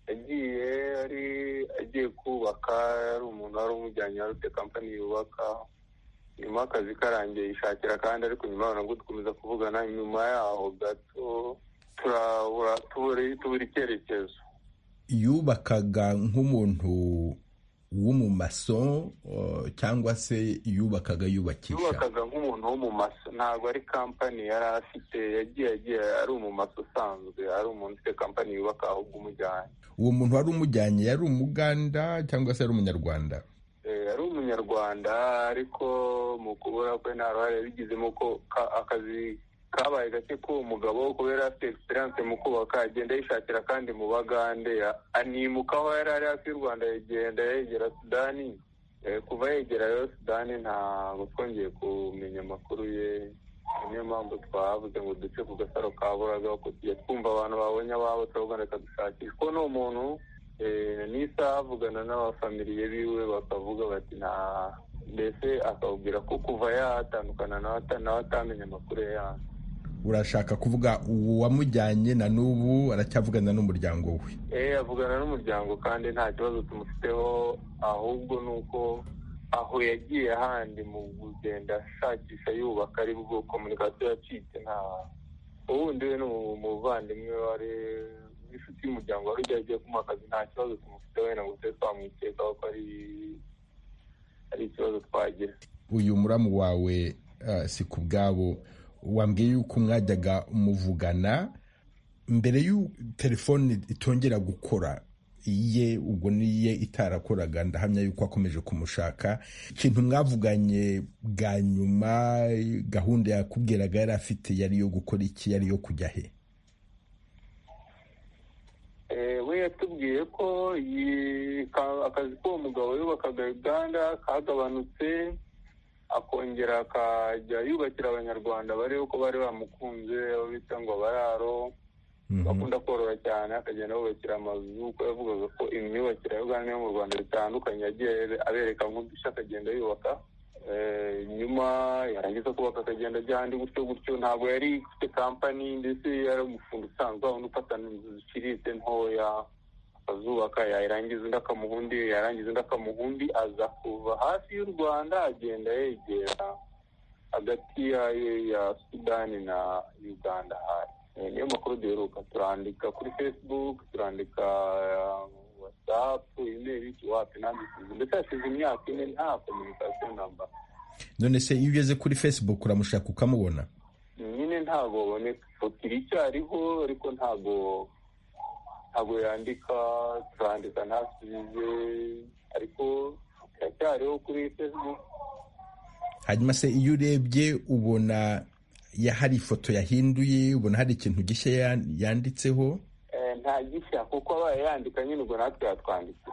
Agiye kubaka, ari umuntu wari umujyanye warute company yubaka. Nyuma akazi karangiye yishakira kandi, ariko nyuma nabwo dukomeza kuvugana. Nyuma yaho gato tubura icyerekezo. Yubakaga nk'umuntu w'umumaso cyangwa se yubakaga yubakisha? Yubakaga nk'umuntu w'umumaso, ntabwo ari company yari afite. Yagiye ari umumaso usanzwe, ari umuntu ufite company yubaka ahubwo umujyanye. Uwo muntu wari umujyanye yari Umuganda cyangwa se ari Umunyarwanda? Ari Umunyarwanda, ariko mu kubura kwe nta ruhare bigizemo, ko akazi kabaye gake ko umugabo kubera afite experience mu kubaka agenda yishakira kandi mu Bagande. Animuka aho yari hafi y'u Rwanda, yegera Sudani. Kuva yegera Sudani ntabwo twongeye kumenya amakuru ye. Niyo mpamvu twavuze ngo duce ku Gasaro Kaburaga, ko tujya twumva abantu babonye ababo turabona dushakisha. Ko ni umuntu n'isaha avugana n'abafamiliye biwe bakavuga bati nta, mbese akabwira ko kuva yatandukana nawe atamenya amakuru ye yanyu. Urashaka kuvuga uwamujyanye na n'ubu aracyavugana n'umuryango we? Avugana n'umuryango kandi nta kibazo tumufiteho, ahubwo nuko aho yagiye ahandi mu kugenda ashakisha yubaka ari bwo communication yacitse. Nta ubundi we n'umuvandimwe wari inshuti y'umuryango wari ugiye kumuha akazi, nta kibazo tumufite wenda ngo tube twamwikekaho ko ari ikibazo twagira. Uyu muramu wawe Sikubwabo wambwiye yuko mwajyaga muvugana mbere y'u telefone itongera gukora iye, ubwo niye itarakoraga. Ndahamya yuko akomeje kumushaka. Ikintu mwavuganye bwa nyuma, gahunda yakubwiraga yari afite yari yo gukora iki? Yari yo kujya he? We yatubwiye ko akazi k'uwo mugabo yubakaga Uganda kagabanutse, akongera akajya yubakira Abanyarwanda bariho ko bari bamukunze, abo bita ngo abararo bakunda korora cyane, akagenda yubakira amazu. Ko yavugaga ko imyubakire ya Uganda yo mu Rwanda bitandukanye, yagiye abereka nk'udushya akagenda yubaka. Nyuma yarangiza kubaka akagenda ajya ahandi gutyo. Ntabwo yari ifite company, ndetse yari umufundi usanzwe ufatana inzu ziciriritse ntoya, akazubaka, yarangiza undi akamuha undi, yarangiza undi akamuha undi. Aza kuva hafi y'u Rwanda agenda yegera hagati ya Sudani na Uganda. Niyo makuru duheruka. Turandika kuri Facebook, turandika WhatsApp, email, wapi nanditse. Ndetse hashize imyaka 4 nta communication number. None se iyo ugeze kuri Facebook uramushaka ukamubona? Nyine ntabwo baboneka. Foto iracyariho, ariko ntabwo ntabwo yandika, turandika ntasubize, ariko iracyariho kuri Facebook. hanyuma se iyo urebye ubona hari ifoto yahinduye, ubona hari ikintu gishya yanditseho? Nta gishya, kuko abaye yandika nyine ubwo natwe yatwanditse.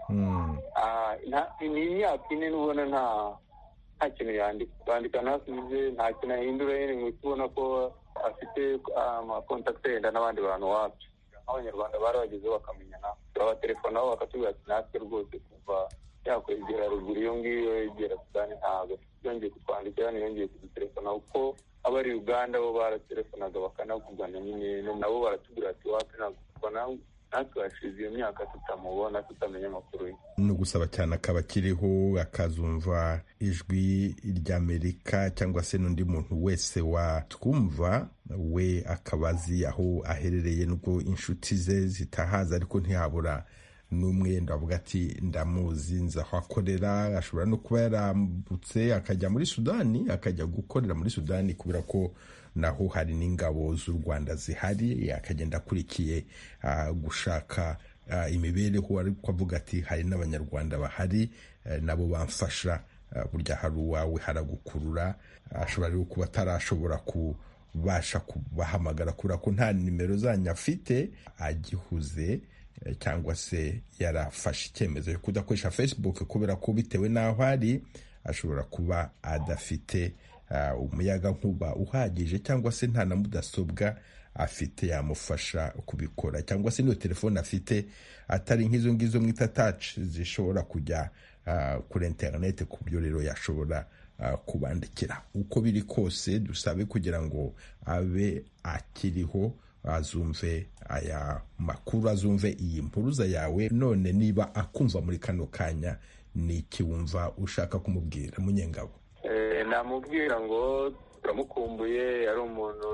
Ni imyaka ine n'ubona nta kintu yandika, kwandika ntasubize, nta kintu ahindura, nyine ngo tubona ko afite amakontakiti yenda n'abandi bantu wacu. Abanyarwanda barabagezeho bakamenyana, turabatelefona bakatubwira ati natwe rwose kuva yakwegera ruguru iyo ngiyo yegera Sudani ntabwo yongeye kutwandikira, ntiyongeye kudutelefona, kuko abari Uganda bo baratelefonaga bakanavugana nyine, nabo baratubwira ati wapi ntabwo natwe hashize iyo myaka tutamubona, tutamenya amakuru ye. ni ugusaba cyane akaba akiriho, akazumva ijwi ry'Amerika cyangwa se n'undi muntu wese watwumva, we akaba azi aho aherereye, nubwo inshuti ze zitahaza ariko ntihabura n'umwe ndavuga ati ndamuzi, nzi aho akorera. Ashobora no kuba yarambutse akajya muri Sudani, akajya gukorera muri Sudani kubera ko naho hari n'ingabo z'u Rwanda zihari, akagenda akurikiye gushaka imibereho, ariko avuga ati hari n'abanyarwanda bahari nabo bamfasha, burya hari uwawe haragukurura. ashobora rero kuba atarashobora kubasha kubahamagara kubera ko nta nimero zanyu afite, agihuze cyangwa se yarafashe icyemezo cyo kudakoresha Facebook kubera ko bitewe n'aho ari ashobora kuba adafite umuyaga nkuba uhagije, cyangwa se nta na mudasobwa afite yamufasha kubikora, cyangwa se niyo telefone afite atari nk'izo ngizo mwita touch zishobora kujya kuri internet, ku buryo rero yashobora kubandikira. Uko biri kose dusabe kugira ngo abe akiriho, azumve aya makuru, azumve iyi mpuruza yawe. None niba akumva muri kano kanya, ni iki wumva ushaka kumubwira Munyengabo? Namubwira ngo turamukumbuye, ari umuntu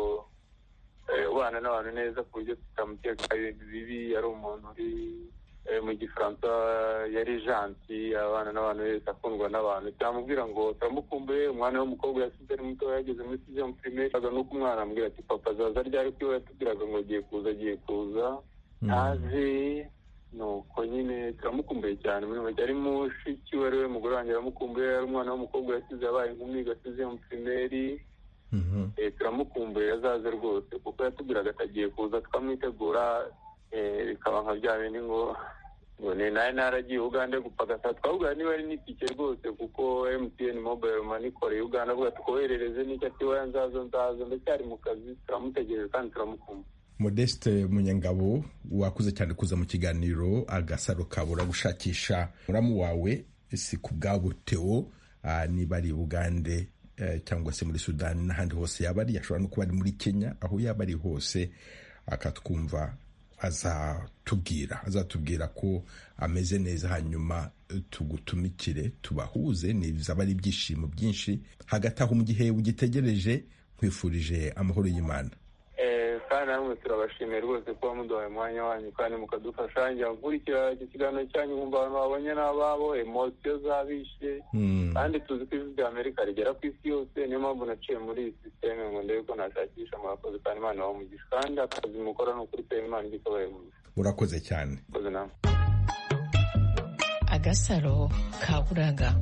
ubana n'abantu neza ku buryo tutamuteka ibintu bibi, ari umuntu uri mu Gifaransa yari gentil, abana n'abantu wese, akundwa n'abantu. Turamubwira ngo turamukumbuye, umwana w'umukobwa yasize ari muto, yageze muri sixième primaire, nuko umwana amubwira ati papa azaza ryari, ko yatubwiraga ngo agiye kuza ntazi. Nuko nyine turamukumbuye cyane, muri make ari mushiki we, ariwe mugore wanjye aramukumbuye, ari umwana w'umukobwa yasize abaye inkumi, gasize mu primaire. Turamukumbuye, azaze rwose, kuko yatubwiraga atagiye kuza, tukamwitegura, bikaba nka bya bindi ngo nawe naragiye Uganda gupagasa, twavuga niba ari n'itike rwose, kuko MTN Mobile Money ikoreye Uganda, avuga tukoherereze n'icyo ati waya nzazo ndacyari mu kazi. Turamutegereje kandi turamukumbuye. Modeste Munyengabo, wakuze cyane kuza mu kiganiro Agasaro Kabura gushakisha muramu wawe, si ku bwabo Theo, niba ari Uganda cyangwa se muri Sudani n'ahandi hose yaba ari, ashobora no kuba ari muri Kenya, aho yaba ari hose akatwumva, azatubwira ko ameze neza, hanyuma tugutumikire tubahuze, nizaba ari ibyishimo byinshi. Hagati aho mu gihe ugitegereje, nkwifurije amahoro y'Imana. Kandi namwe turabashimiye rwose kuba muduhaye umwanya wanyu kandi mukadufasha. Njya nkurikira iki kiganiro cyanyu, nkumva abantu babonye n'ababo, emosiyo zabishe, kandi tuzi ko ijwi ry'Amerika rigera ku isi yose. Niyo mpamvu naciye muri iyi sisiteme ngo ndebe ko nashakisha murakoze, kandi Imana ibamugisha, kandi akazi mukora ni ukuri pe, Imana igikabaye mugisha. Urakoze cyane. Agasaro Kaburaga.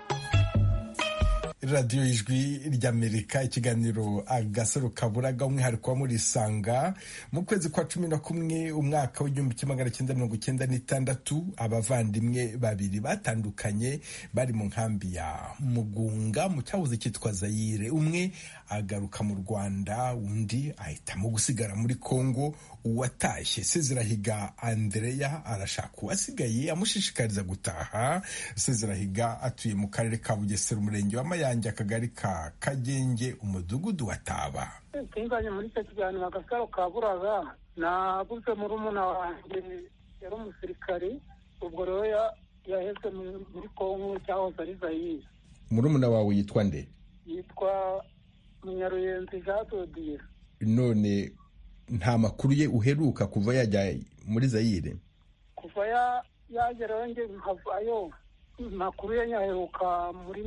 radiyo y'ijwi ry'Amerika, ikiganiro Agasaro Kaburaga, umwihariko wa Murisanga. Mu kwezi kwa 11 umwaka w'1996 abavandimwe babiri batandukanye bari mu nkambi ya Mugunga mu cyahoze cyitwa Zaire. Umwe agaruka mu Rwanda, undi ahitamo gusigara muri Kongo. Uwatashye Sezirahiga Andrea arashaka uwasigaye amushishikariza gutaha. Sezirahiga atuye mu karere ka Bugesera, umurenge wa Mayange, akagari ka Kagenge, umudugudu wa Taba. Twinganye muri icyo kiganiro Agasaro Kaburaga, nabuze murumuna wanjye yari umusirikari, ubwo rero yaheze muri Kongo cyahoze ari Zaire. Murumuna wawe yitwa nde? Yitwa Munyaruyenzi Jean Dodier. None nta makuru ye uheruka kuva yajya muri Zaire? Kuva yagerayo nge nkavayo, makuru ye nyaheruka muri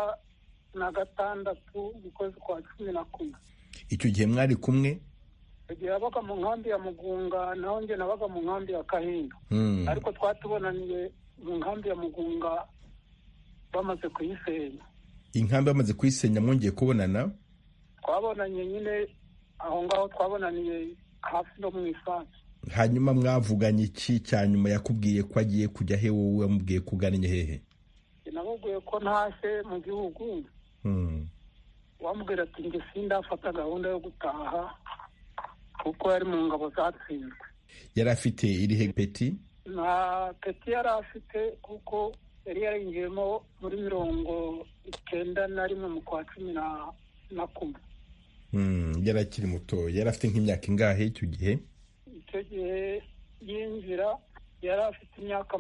1996 mu kwezi kwa 11. Icyo gihe mwari kumwe? igihe yabaga mu nkambi ya Mugunga naho njye nabaga mu nkambi ya Kahinga ariko twatubonaniye mu nkambi ya Mugunga bamaze kuyisenya. Inkambi bamaze kuyisenya mwongeye kubonana? Twabonanye nyine aho ngaho twabonaniye hafi no mu Isanzu. Hanyuma mwavuganye iki cya nyuma yakubwiye ko agiye kujya he, wowe wamubwiye kugana hehe? Namubwiye ko ntashye mu gihugu. Wamubwira ati njye sindafata gahunda yo gutaha kuko yari mu ngabo zatsinzwe. Yari afite irihe peti? Na peti yari afite kuko yari yarinjiyemo muri 91 mu kwa 11. Yari akiri muto. Yari afite nk'imyaka ingahe icyo gihe? Icyo gihe yinjira yari afite imyaka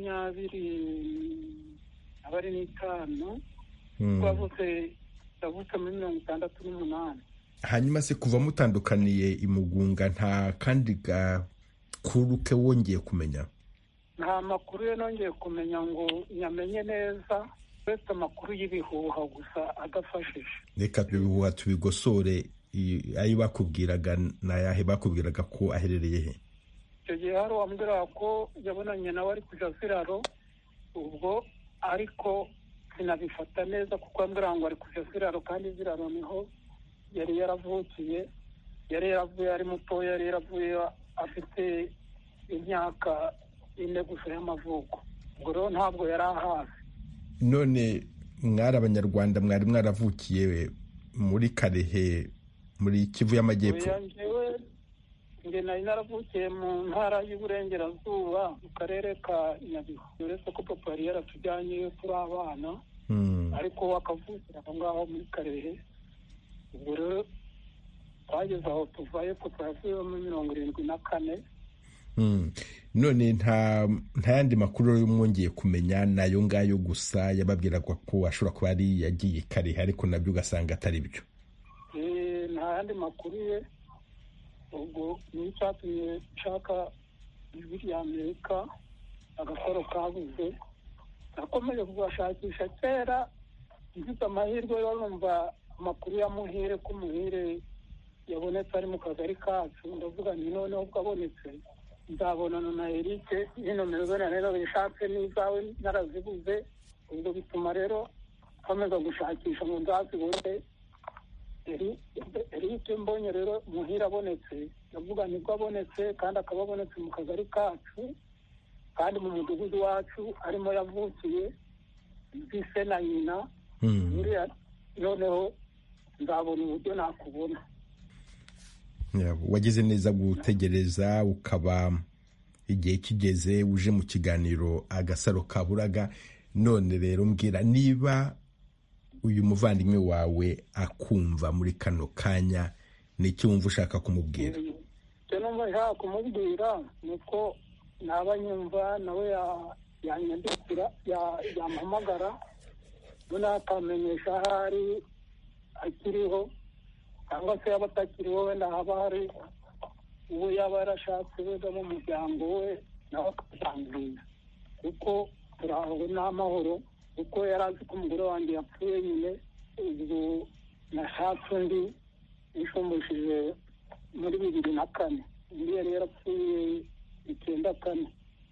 25. Yavutse muri 68. Hanyuma se kuva mutandukaniye i Mugunga nta kandi gakuru ke wongeye kumenya? Nta makuru ye nongeye kumenya ngo nyamenye neza, uretse amakuru y'ibihuha gusa adafashije. Reka ibihuha tubigosore. Ayo bakubwiraga nayahe? Bakubwiraga ko aherereye he? Icyo gihe hari uwambwiraga ko yabonanye nawe ari kuja Ziraro, ubwo ariko sinabifata neza kuko ambwira ngo ari kuja Ziraro, kandi Ziraro niho yari yaravukiye. Yari yaravuye ari muto, yari yaravuye afite imyaka 4 gusa y'amavuko. Ubwo rero ntabwo yari ahazi. None mwari Abanyarwanda, mwari mwaravukiye muri Karehe muri Kivu y'Amajyepfo? Njye nari naravukiye mu ntara y'Uburengerazuba mu karere ka Nyabihu. Uretse ko papa yari yaratujyanye turi abana, ariko akavukira aho ngaho muri Karehe. Ubwo rero twageze aho tuvaye ko twavuye muri 74. None nta yandi makuru mwongeye kumenya? Nayo ngayo gusa yababwiraga ko ashobora kuba ari yagiye Karehe, ariko nabyo ugasanga atari byo? Nta yandi makuru ye. Ubwo ni cyatumye nshaka ijwi ry'Amerika, Agasaro Kabuze. Nakomeje kubashakisha kera, ngize amahirwe yo numva amakuru ya Muhire ko Muhire yabonetse ari mu kagari kacu. Ndavuga nti noneho ubwo abonetse nzabonana na Eric, nomero ze rero bishatse n'izawe narazibuze. Ubwo bituma rero nkomeza gushakisha ngo nzazibone. Eric mbonye rero Muhire abonetse, ndavuga nibwo abonetse, kandi akaba abonetse mu kagari kacu kandi mu mudugudu wacu arimo yavukiye, bise na nyina. Noneho nzabona uburyo nakubona. Wagize neza gutegereza, ukaba igihe kigeze uje mu kiganiro Agasaro Kaburaga. None rero mbwira, niba uyu muvandimwe wawe akumva muri kano kanya, n'iki wumva ushaka kumubwira? Icyo numva nshaka kumubwira ni uko naba nyumva nawe yanyandikira, yampamagara, none akamenyesha aho ari akiriho, cyangwa se yaba atakiriho wenda haba hari uwo yaba yarashatse wenda mu muryango we, nawe akatangirira, kuko turahawe n'amahoro. Kuko yari azi ko umugore wanjye yapfuye nyine, ubwo nashatse undi nishumbishije muri 2004. Undi yari yarapfuye 94.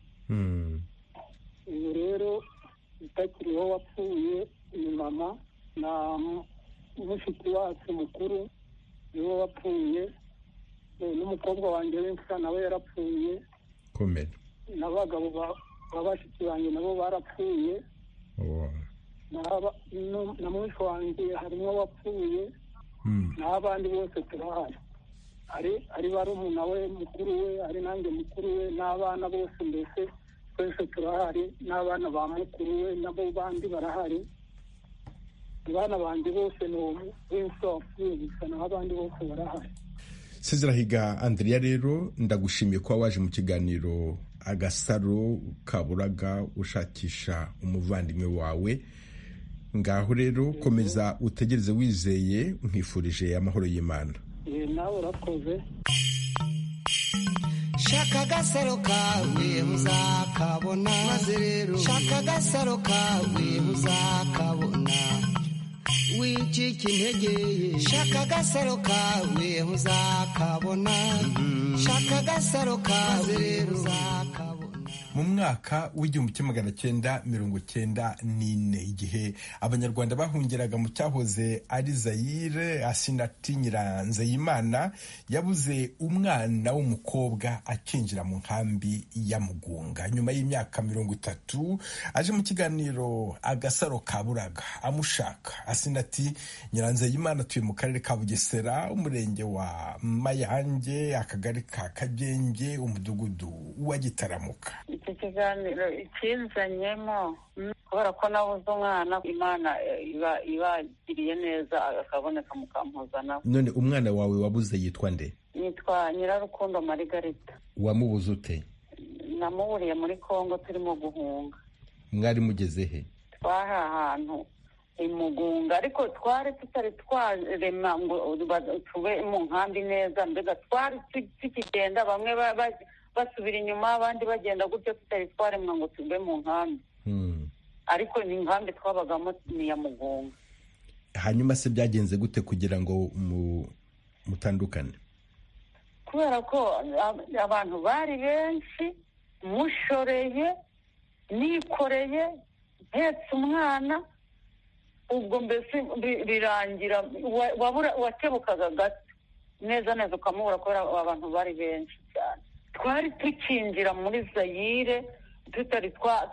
Ubu rero utakiriho wapfuye ni mama na mushiki wacu mukuru niwe wapfuye, n'umukobwa wanjye w'imfura nawe yarapfuye. Komera. N'abagabo b'abashiki banjye nabo barapfuye. Na mwisho wanjye harimo wapfuye, n'abandi bose turahari. Ari barumuna we mukuru we, ari nanjye mukuru we, n'abana bose, mbese twese turahari, n'abana ba mukuru we nabo bandi barahari. Abana banjye bose ni w'imfura wapfuye gusa, naho abandi bose barahari. Sezirahiga Andrea, rero ndagushimiye kuba waje mu kiganiro Agasaro Kaburaga ushakisha umuvandimwe wawe. Ngaho rero komeza utegereze wizeye, nkwifurije amahoro y'Imana. Nawe urakoze. Shaka Agasaro kawe uzakabona, maze rero shaka Agasaro kawe uzakabona. wicika intege shaka agasaro kawe uzakabona shaka agasaro kawe rero uzakabona. mu mwaka w'igihumbi kimwe magana cyenda mirongo cyenda n'ine igihe abanyarwanda bahungiraga mu cyahoze ari Zaire, Asinati Nyiranzeyimana yabuze umwana w'umukobwa akinjira mu nkambi ya Mugunga. Nyuma y'imyaka 30 aje mu kiganiro Agasaro Kaburaga amushaka. Asinati Nyiranzeyimana atuye mu karere ka Bugesera, umurenge wa Mayange, akagari ka Kagenge, umudugudu wa Gitaramuka. Iki kiganiro ikinzanyemo kubera ko nabuze umwana, Imana ibagiriye neza akaboneka mukampuzana. None umwana wawe wabuze yitwa nde? Yitwa Nyirarukundo Margarita. Wamubuze ute? Namuburiye muri Kongo turimo guhunga. Mwari mugeze he? Twari ahantu imugunga, ariko twari tutari twarema ngo tube mu nkambi neza, mbega twari tukigenda, bamwe basubira inyuma abandi bagenda gutyo, tutari twaremwa ngo tube mu nkambi. Ariko ni inkambi twabagamo ni ya Mugunga. Hanyuma se byagenze gute kugira ngo mutandukane? Kubera ko abantu bari benshi, mushoreye, nikoreye, mpetse umwana, ubwo mbese birangira wakebukaga gato neza neza ukamubura kubera abantu bari benshi cyane. Twari tukinjira muri Zaire batari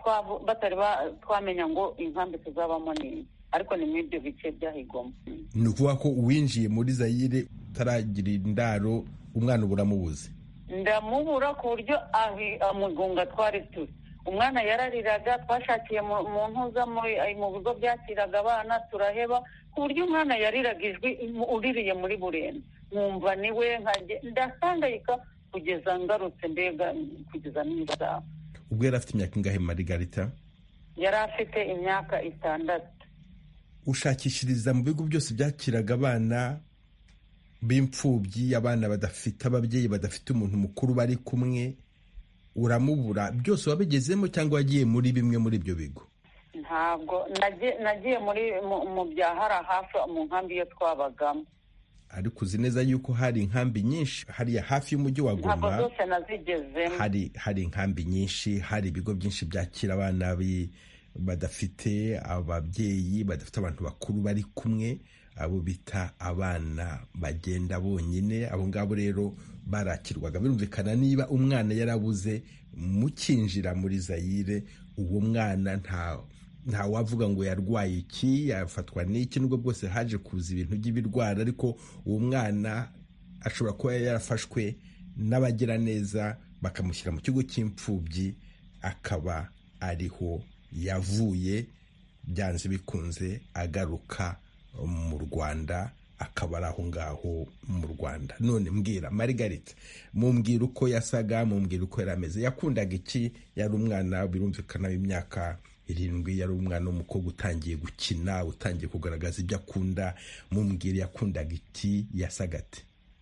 twamenya ngo inkambi tuzabamo nini, ariko ni muri ibyo bice byahigoma. Ni ukuvuga ko uwinjiye muri Zaire utaragira indaro umwana uburamubuze? Ndamubura ku buryo Mugunga twari turi, umwana yarariraga, twashakiye mu ntuza mu bigo byakiraga abana turaheba, ku buryo umwana yariraga ijwi uririye muri Burenda, nkumva niwe ndasangayika kugeza ngarutse, mbega kugeza n'isaha. Ubwo yari afite imyaka ingahe Margarita? Yari afite imyaka 6. Ushakishiriza mu bigo byose byakiraga abana b'imfubyi, abana badafite ababyeyi, badafite umuntu mukuru bari kumwe, uramubura, byose wabigezemo cyangwa wagiye muri bimwe muri ibyo bigo? Ntabwo nagiye mu byahara hafi mu nkambi yo twabagamo. Ariko uzi neza yuko hari inkambi nyinshi hariya hafi y'umujyi wa Goma. Ntabwo zose nazigezemo. Hari inkambi nyinshi, hari ibigo byinshi byakira abana badafite ababyeyi, badafite abantu bakuru bari kumwe, abo bita abana bagenda bonyine. Abo ngabo rero barakirwaga. Birumvikana niba umwana yarabuze mukinjira muri Zaire, uwo mwana nta wavuga ngo yarwaye iki, yafatwa n'iki, nubwo bwose haje kuza ibintu by'ibirwara, ariko uwo mwana ashobora kuba yarafashwe n'abagira neza bakamushyira mu kigo cy'imfubyi, akaba ariho yavuye, byanze bikunze agaruka mu Rwanda, akaba ari aho ngaho mu Rwanda. None mbwira Margarita, mumbwira uko yasaga, mumbwira uko yari ameze, yakundaga iki? Yari umwana birumvikana w'imyaka 7, yari umwana w'umukobwa utangiye gukina, utangiye kugaragaza ibyo akunda. Mumbwira yakundaga iki, yasaga ate?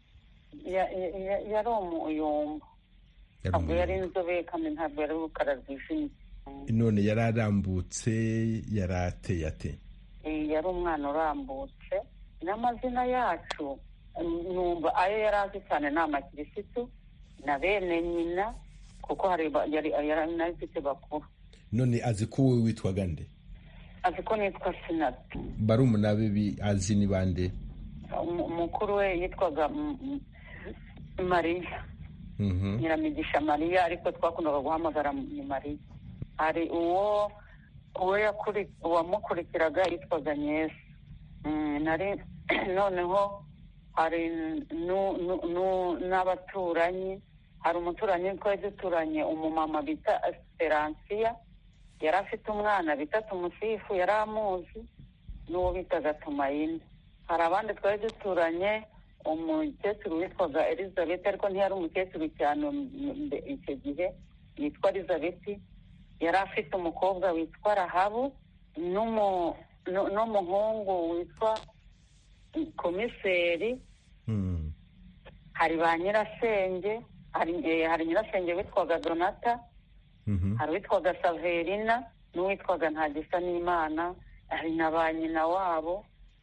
Yari umuyumba, ntabwo yari inzobe kandi ntabwo yari urukara rwijimye. None yari arambutse, yari ateye ate? Yari umwana urambutse. N'amazina yacu numva ayo yari azi cyane ni amakirisitu na bene nyina, kuko yari afite bakuru. None azi ko wowe witwaga nde? Azi ko nitwa Sinati. Barumuna be azi ni bande? Mukuru we yitwaga Mariya, Nyiramigisha Mariya, ariko twakundaga guhamagara ni Mariya. Hari uwamukurikiraga yitwaga Nyesi. Noneho hari n'abaturanyi. Hari umuturanyi twari duturanye, umumama bita Esperansiya, yari afite umwana bita Tumusifu, yari amuzi, n'uwo bitaga Tumayine. Hari abandi twari duturanye, umukecuru witwaga Elizabeth, ariko ntiyari umukecuru cyane icyo gihe, yitwa Elizabeth. Yari afite umukobwa witwa Rahabu n'umuhungu witwa Komiseri. Hari ba nyirasenge, hari nyirasenge witwaga Donata, hari uwitwaga Saverina n'uwitwaga Ntagisa n'Imana, hari na ba nyina wabo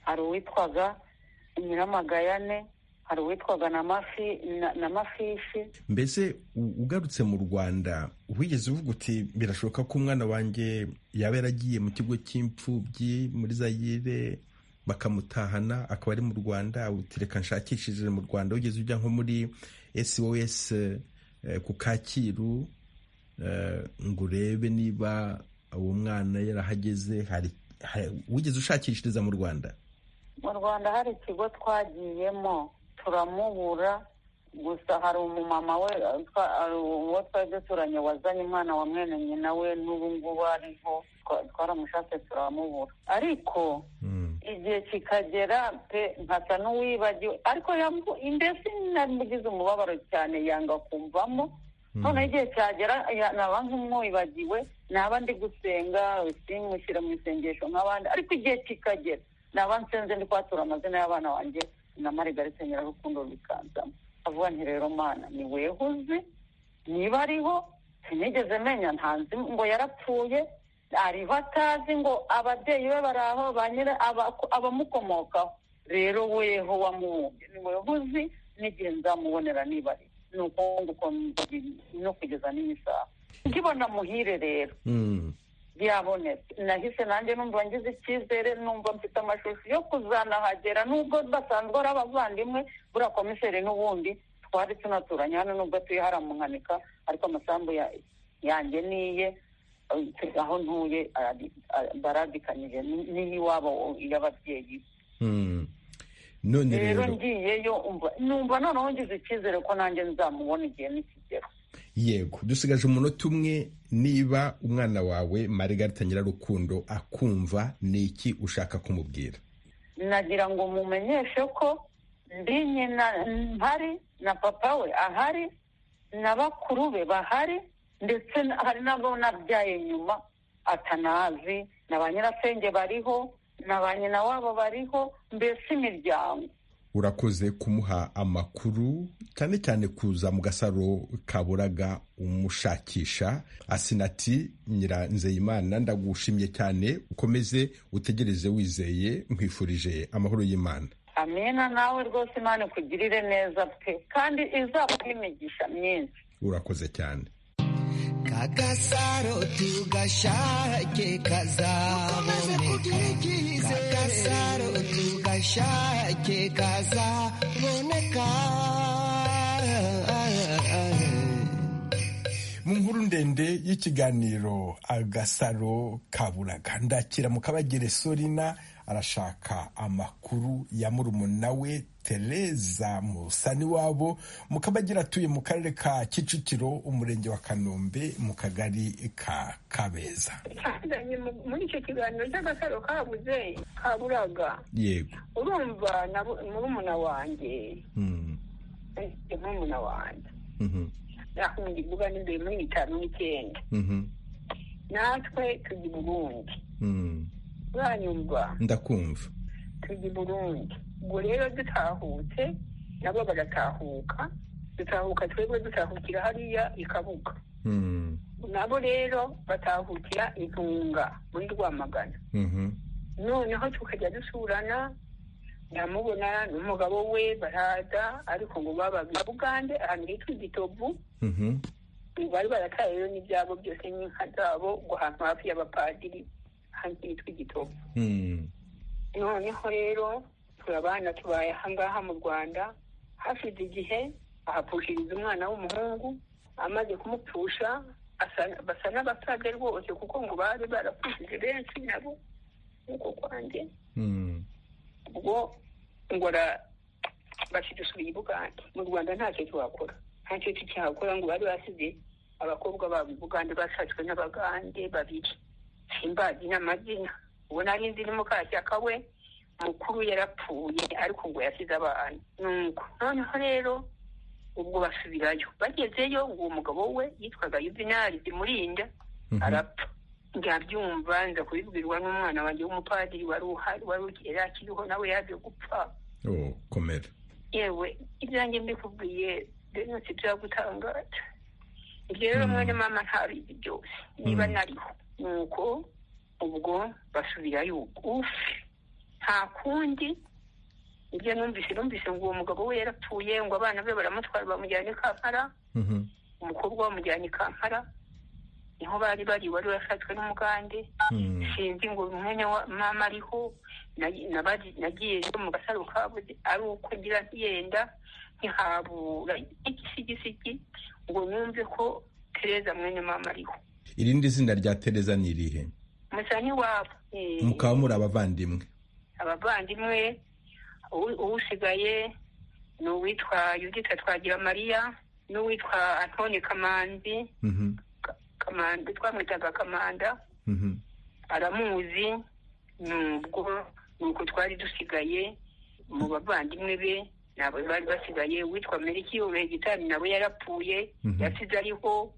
hari uwitwaga Nyiramagayane, hari uwitwaga na Mafishi. Mbese ugarutse mu Rwanda wigeze uvuga uti birashoboka ko umwana wanjye yaba yaragiye mu kigo cy'imfubyi muri Zaire bakamutahana akaba ari mu Rwanda, uti reka nshakishije mu Rwanda? Wigeze ujya nko muri SOS ku Kacyiru ngo urebe niba uwo mwana yarahageze? Wigeze ushakishiriza mu Rwanda? Mu Rwanda hari ikigo twagiyemo turamubura, gusa hari umumama we uwo twari duturanye wazanye umwana wa mwene nyina we, n'ubu ngubu ariho, twaramushatse turamubura. Ariko igihe kikagera pe nkasa n'uwibagiwe, ariko mbese namugize umubabaro cyane, yanga kumvamo. Noneho igihe cyagera naba nk'umwibagiwe, naba ndi gusenga simushyira mu isengesho nk'abandi, ariko igihe kikagera naba nsenze ndi kwatura amazina y'abana wanjye na Margarita Nyirarukundo bikanzamo. Avuga nti rero Mana ni wewe uzi niba ariho, sinigeze menya, ntanzi ngo yarapfuye, ariho atazi ngo ababyeyi be baraho, abamukomokaho. Rero weho wamubumbye, ni wewe uzi n'igihe nzamubonera niba ari. Ni uko no kugeza n'isaha nkibona Muhire rero byabonetse, nahise nanjye numva ngize icyizere, numva mfite amashusho yo kuzanahagera, nubwo basanzwe ari abavandimwe. Buriya komiseri n'ubundi twari tunaturanye hano, nubwo tuye haramuhanika, ariko amasambu yanjye niye, aho ntuye baradikanyije n'iyiwabo y'ababyeyi. None rero ngiyeyo numva noneho ngize icyizere ko nanjye nzamubona igihe nikigera. Yego, dusigaje umunota umwe. Niba umwana wawe Margarita Nyirarukundo akumva, ni iki ushaka kumubwira? Nagira ngo mumenyeshe ko ndi nyina mpari, na papa we ahari, na bakuru be bahari, ndetse hari n'abo nabyaye nyuma atanazi, na ba nyirasenge bariho, na ba nyina wabo bariho, mbese imiryango. Urakoze kumuha amakuru, cyane cyane kuza mu Gasaro Kaburaga umushakisha. Asinati Nyiranzeyimana, ndagushimye cyane, ukomeze utegereze wizeye, nkwifurije amahoro y'Imana. Amina, nawe rwose Imana ikugirire neza pe, kandi izakuha imigisha myinshi. Urakoze cyane. Kagasaro tugashake kazaboneka, Kagasaro tugashake kazaboneka. Mu nkuru ndende y'ikiganiro Agasaro Kaburaga, ndakira Mukabagire Sorina arashaka amakuru ya murumuna we Tereza Musani wabo. Mukabagire atuye mu karere ka Kicukiro, umurenge wa Kanombe, mu kagari ka Kabeza. Muri icyo kiganiro cy'Agasaro Kaburaga, yego, urumva murumuna wanjye yakundibuga n'imbere muri 59. Natwe tujya Burundi. Uranyumva? Ndakumva. Tujya Burundi. Ubwo rero dutahutse nabo baratahuka, twebwe dutahukira hariya ikabuga. Nabo rero batahukira Intunga muri Rwamagana. Noneho tukajya dusurana, ndamubona n'umugabo we baraza, ariko ngo baba Bugande ahantu hitwa Igitovu. Bari barataye rero n'ibyabo byose n'inka zabo ngo ahantu hafi y'abapadiri ahantu hitwa Igitovu. Noneho rero turabana tubaye ahangaha mu Rwanda, hashize igihe ahapfushiriza umwana w'umuhungu, amaze kumupfusha basa n'abasaga rwose, kuko ngo bari barapfushije benshi nabo nk'uko kwanjye. Ubwo ngo bashidusubira i Bugande. Mu Rwanda ntacyo tuhakora, ntacyo tukihakora, ngo bari basize abakobwa babo i Bugande bashatswe n'Abagande babiri, simbazi n'amazina. Ubu nari nzi ni Mukashyaka we mukuru yarapfuye, ariko ngo yasize abana. Nuko noneho rero ubwo basubirayo, bagezeyo uwo mugabo we yitwaga Yuvenali Zimurinda arapfa. Ndabyumva, nza kubibwirwa n'umwana wanjye w'umupadiri wari uhari, wari akiriho, nawe yaje gupfa. Komera. Yewe ibyanjye mbikubwiye rero si byagutangaza. Ibyo rero mwene mama ntabizi byose, niba nariho. Nuko ubwo basubirayo ufi nta kundi ibyo numvise ngo uwo mugabo we yarapfuye, ngo abana be baramutwara bamujyana i Kampala, umukobwa bamujyana i Kampala, niho bari wari washatswe n'umugande. Sinzi ngo umwanya wa mama ariho, nagiye mu gasaro kabuze ari uko ngira ntiyenda ntihabura igisigisigi ngo numve ko Tereza mwene mama ariho. Irindi zina rya Tereza ni irihe? Musani wabo. Mukaba muri abavandimwe? Abavandimwe, usigaye ni uwitwa Yudita Twagiramariya n'uwitwa Antoni Kamanzi. Kamanda twamwitaga Kamanda. Aramuzi, nuko twari dusigaye mu bavandimwe be, nabo bari basigaye. Uwitwa Merikiyo Hegitari nawe yarapfuye, yasize ariho,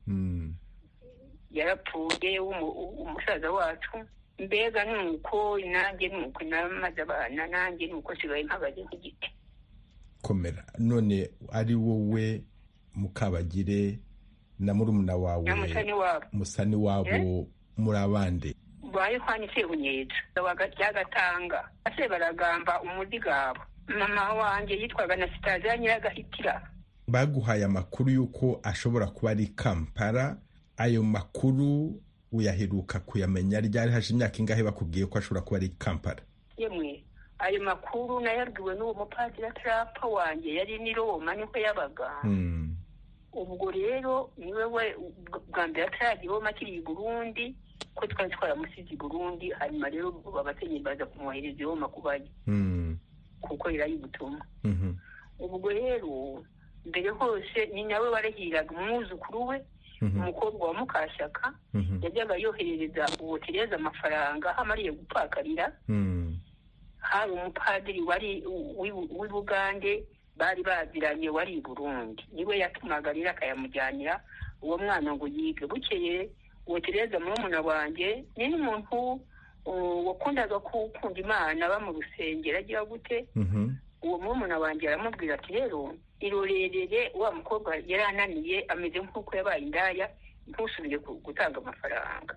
yarapfuye umusaza wacu. Mbega nuko nanjye nuko namaze abana, nanjye nuko sigaye mpagaze ku giti. Komera. None ari wowe Mukabagire na murumuna wawe Musani wabo muri abande? Yohani Sebunyeza Ryagatanga, ase baragamba umudigabo. Mama wanjye yitwaga na Sitaziya Nyiragahitira. Baguhaye amakuru yuko ashobora kuba ari Kampala. Ayo makuru uyaheruka kuyamenya ryari? Haje imyaka ingahe bakubwiye ko ashobora kuba ari Kampala? Yemwe ayo makuru nayabwiwe n'uwo mupadiri atrapa wanjye, yari ni Roma niko yabaga. Ubwo rero niwe we bwa mbere ataragiye Roma akiri i Burundi, ko twari twaramusize i Burundi. Hanyuma rero abategetsi baza kumwohereza i Roma kubayo kuko yari ubutumwa. Ubwo rero mbere hose ni nawe warahiraga umwuzukuru we, umukobwa wa Mukashyaka, yajyaga yoherereza uwo Tereza amafaranga amariye gupakarira. Hari umupadiri wari w'i Bugande bari baziranye wari i Burundi, niwe yatumaga rero akayamujyanira uwo mwana ngo yige. Bukeye uwo Tereza murumuna wanjye ni n'umuntu wakundaga gukunda Imana, ba mu rusengero agira gute. Uwo murumuna wanjye aramubwira ati rero irorerere wa mukobwa yari ananiye, ameze nk'uko yabaye indaya, ntusubire gutanga amafaranga.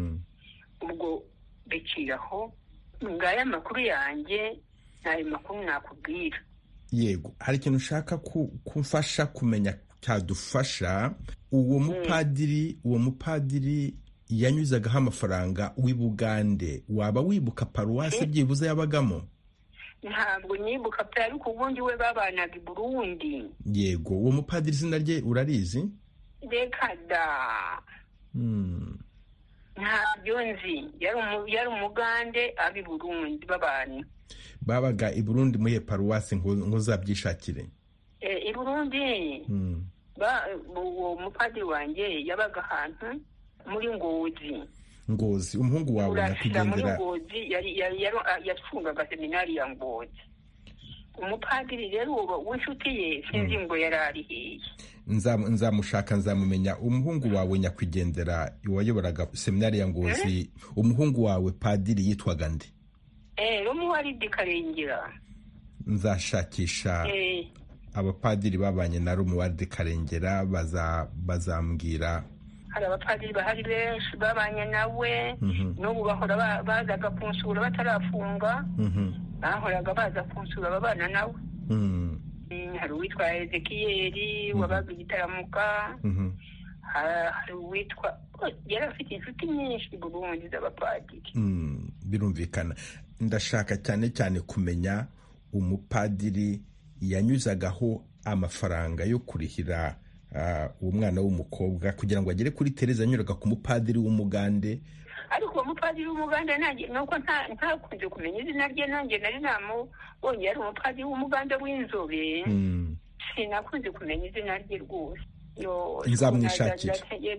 Ubwo bekiraho ngaya amakuru yanjye, ntayo makuru nakubwira. Yego, hari ikintu ushaka kumfasha kumenya cyadufasha? Uwo mupadiri yanyuzagaho amafaranga w'i Bugande, waba wibuka paruwasi byibuze yabagamo? Ntabwo nibuka pe, ariko ubundi we babanaga i Burundi. Yego, uwo mupadiri izina rye urarizi? Reka da. Ntabyo nzi. Yari umugande abi Burundi babana. Babaga i Burundi muhe paruwasi ngo zabyishakire? I Burundi. Uwo mupadiri wanjye yabaga ahantu muri Ngozi. Umuhungu wawe Nyakwigendera muri Ngozi yafungaga seminari ya Ngozi. Umupadiri rero w'inshuti ye sinzi ngo yararihiye. Nzamushaka nzamumenya. Umuhungu wawe Nyakwigendera wayoboraga seminari ya Ngozi, umuhungu wawe padiri yitwaga nde? Romuwaridi Karengera. Nzashakisha abapadiri babanye na Romuwaridi Karengera, bazambwira. Hari abapadiri bahari benshi babanye nawe, n'ubu bahora bazaga kunsura batarafunga. Bahoraga baza kunsura babana nawe. Hari uwitwa Ezekiyeli wabaga Igitaramuka. Hari uwitwa, yari afite inshuti nyinshi i Burundi z'abapadiri. Birumvikana. Ndashaka cyane cyane kumenya umupadiri yanyuzagaho amafaranga yo kurihira umwana w'umukobwa kugira ngo agere kuri Tereza, anyuraga ku mupadiri w'umugande. Ariko uwo mupadiri w'umugande nanjye nuko ntakunze kumenya izina rye, nanjye nari namubonye yari umupadiri w'umugande w'inzobe. Sinakunze kumenya izina rye rwose. Nzamwishakira.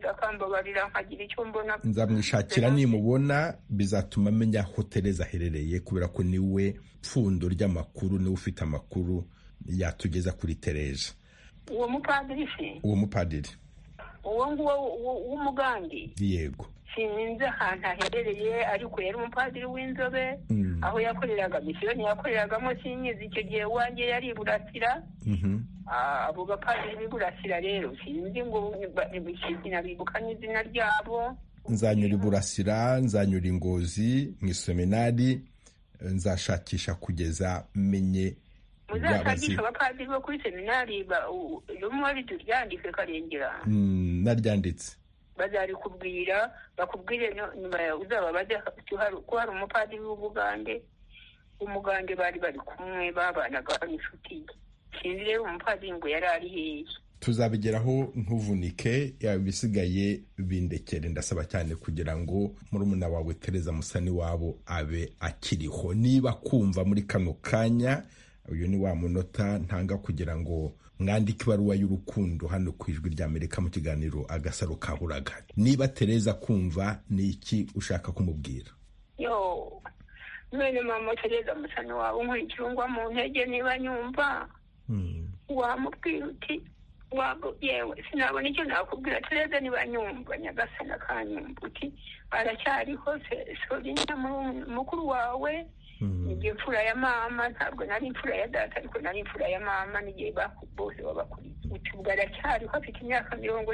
Nzamwishakira, nimubona bizatuma amenya aho Tereza aherereye, kubera ko niwe pfundo ry'amakuru, niwe ufite amakuru yatugeza kuri Tereza. Uwo mupadiri se? Uwo mupadiri uwo nguwo w'umugande? Yego. Sinzi ahantu aherereye, ariko yari umupadiri w'inzobe. Aho yakoreraga misiyoni yakoreragamo sinyizi. Icyo gihe wanjye yari Burasira. Abo bapadiri b'i Burasira rero sinzi ngo bibuka n'izina ryabo. Nzanyura i Burasira, nzanyura i Ngozi mu iseminari, nzashakisha kugeza menye muzashakisha abapadiri bo kuri seminari muri turyandike Karengera naryanditse bazarikubwira bakubwire uzaba bajya ko hari umupadiri w'Ubugande umugande bari kumwe babanaga n'inshuti sinzi rero umupadiri ngo yari ari hehe. tuzabigeraho ntuvunike ibisigaye bindekere ndasaba cyane kugira ngo murumuna wawe Tereza Musani wabo abe akiriho. niba kumva muri kano kanya uyu ni wa munota ntanga kugira ngo mwandike ibaruwa y'urukundo hano ku Ijwi ry'Amerika mu kiganiro Agasaro Kaburaga. niba Tereza kumva ni iki ushaka kumubwira? mwene mama Tereza Musani wawe nkurikirungwa mu ntege niba nyumva wamubwira uti yewe sinabona icyo nakubwira Tereza niba nyumva Nyagasani akanyumva uti aracyariho Sorina mukuru wawe ni imfura ya mama ntabwo nari imfura ya data ariko nari imfura ya mama n'igihe bose babakuriye uti ubwo aracyariho afite imyaka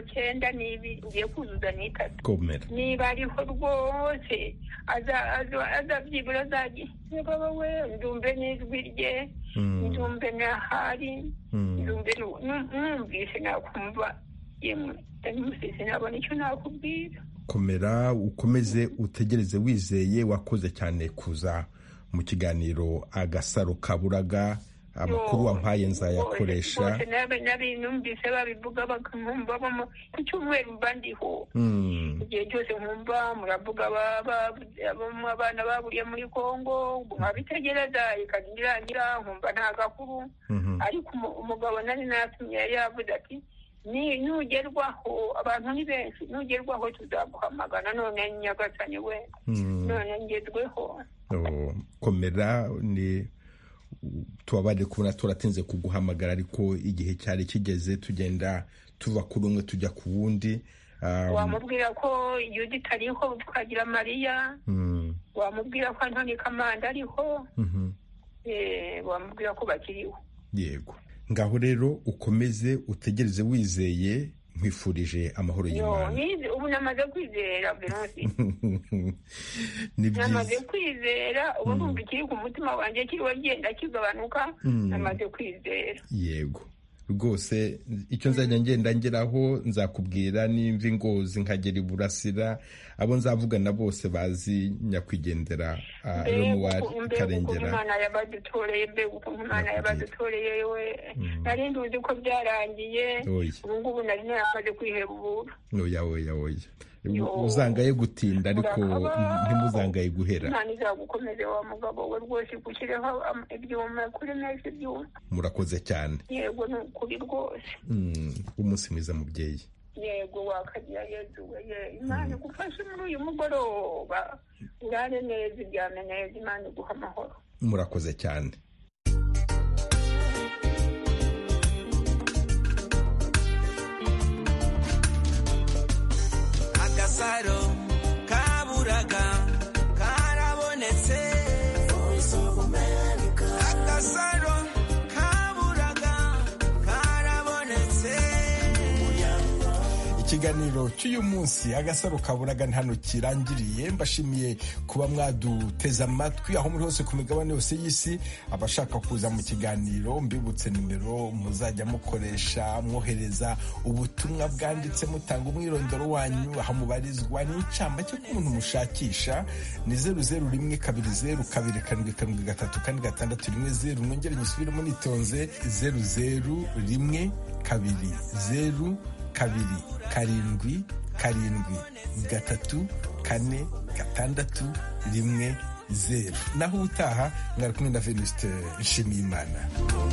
92 ugiye kuzuza n'3 niba ariho rwose azabyibura azagiye baba we ndumve n'ijwi rye ndumve n'ahari ndumve numvise nakumva yemwe ndamusese nabona icyo nakubwira. komera ukomeze utegereze wizeye. wakoze cyane kuza mu kiganiro Agasaro Kaburaga. amakuru wampaye nzayakoresha nabi numvise babivuga bakumva ku cyumweru mbandiho igihe cyose nkumva muravuga abana baburiye muri Kongo nkabitegereza ikagirangira nkumva nta gakuru ariko umugabo nari natumye yari yavuze ati nugerwaho abantu ni benshi nugerwaho tuzaguhamagana none Nyagasani we none ngezweho. komera ni tubabarire kubona turatinze kuguhamagara ariko igihe cyari kigeze tugenda tuva kuri umwe tujya ku wundi. wamubwira ko Judith ariho twagira Mariya wamubwira ko Antoni Kamanda ariho wamubwira ko bakiriho. yego ngaho rero ukomeze utegereze wizeye. nkwifurije amahoro y'Imana. ubu namaze kwizera Veronsi namaze kwizera ubu ndumva ikiri ku mutima wanjye kiriho genda kigabanuka namaze kwizera. yego rwose icyo nzajya ngenda ngeraho nzakubwira nimva ingozi nkagera Iburasira abo nzavugana bose bazi nyakwigendera Romuald Karengera. Imana yabadutoreye ukuntu Imana yabadutoreye we nari nduzi ko byarangiye ubu ngubu nari namaze kwihebura. oya uzangaye gutinda ariko ntimuzangaye guhera. Imana izagukomeze wa mugabo we rwose gushyireho ibyuma kuri neza ibyuma. murakoze cyane. yego ni ukuri rwose. umunsi mwiza mubyeyi. yego wakagira Yezu we Imana igufashe muri uyu mugoroba urare neza uryame neza Imana iguha amahoro. murakoze cyane. Agasaro Kaburaga karabonetse. Agasaro Kaburaga karabonetse. ikiganiro cy'uyu munsi Agasaro Kaburaga hano kirangiriye. mbashimiye kuba mwaduteze amatwi aho muri hose ku migabane yose y'isi. abashaka kuza mu kiganiro mbibutse nimero muzajya mukoresha mwohereza ubutumwa bwanditse mutanga umwirondoro wanyu aho mubarizwa n'incamake k'umuntu mushakisha ni 001227273 mwongere nyisubiremo nitonze 00122 2 7 7 3 4 6 1 0. naho utaha mwari kumwe na Venuste Nshimiyimana.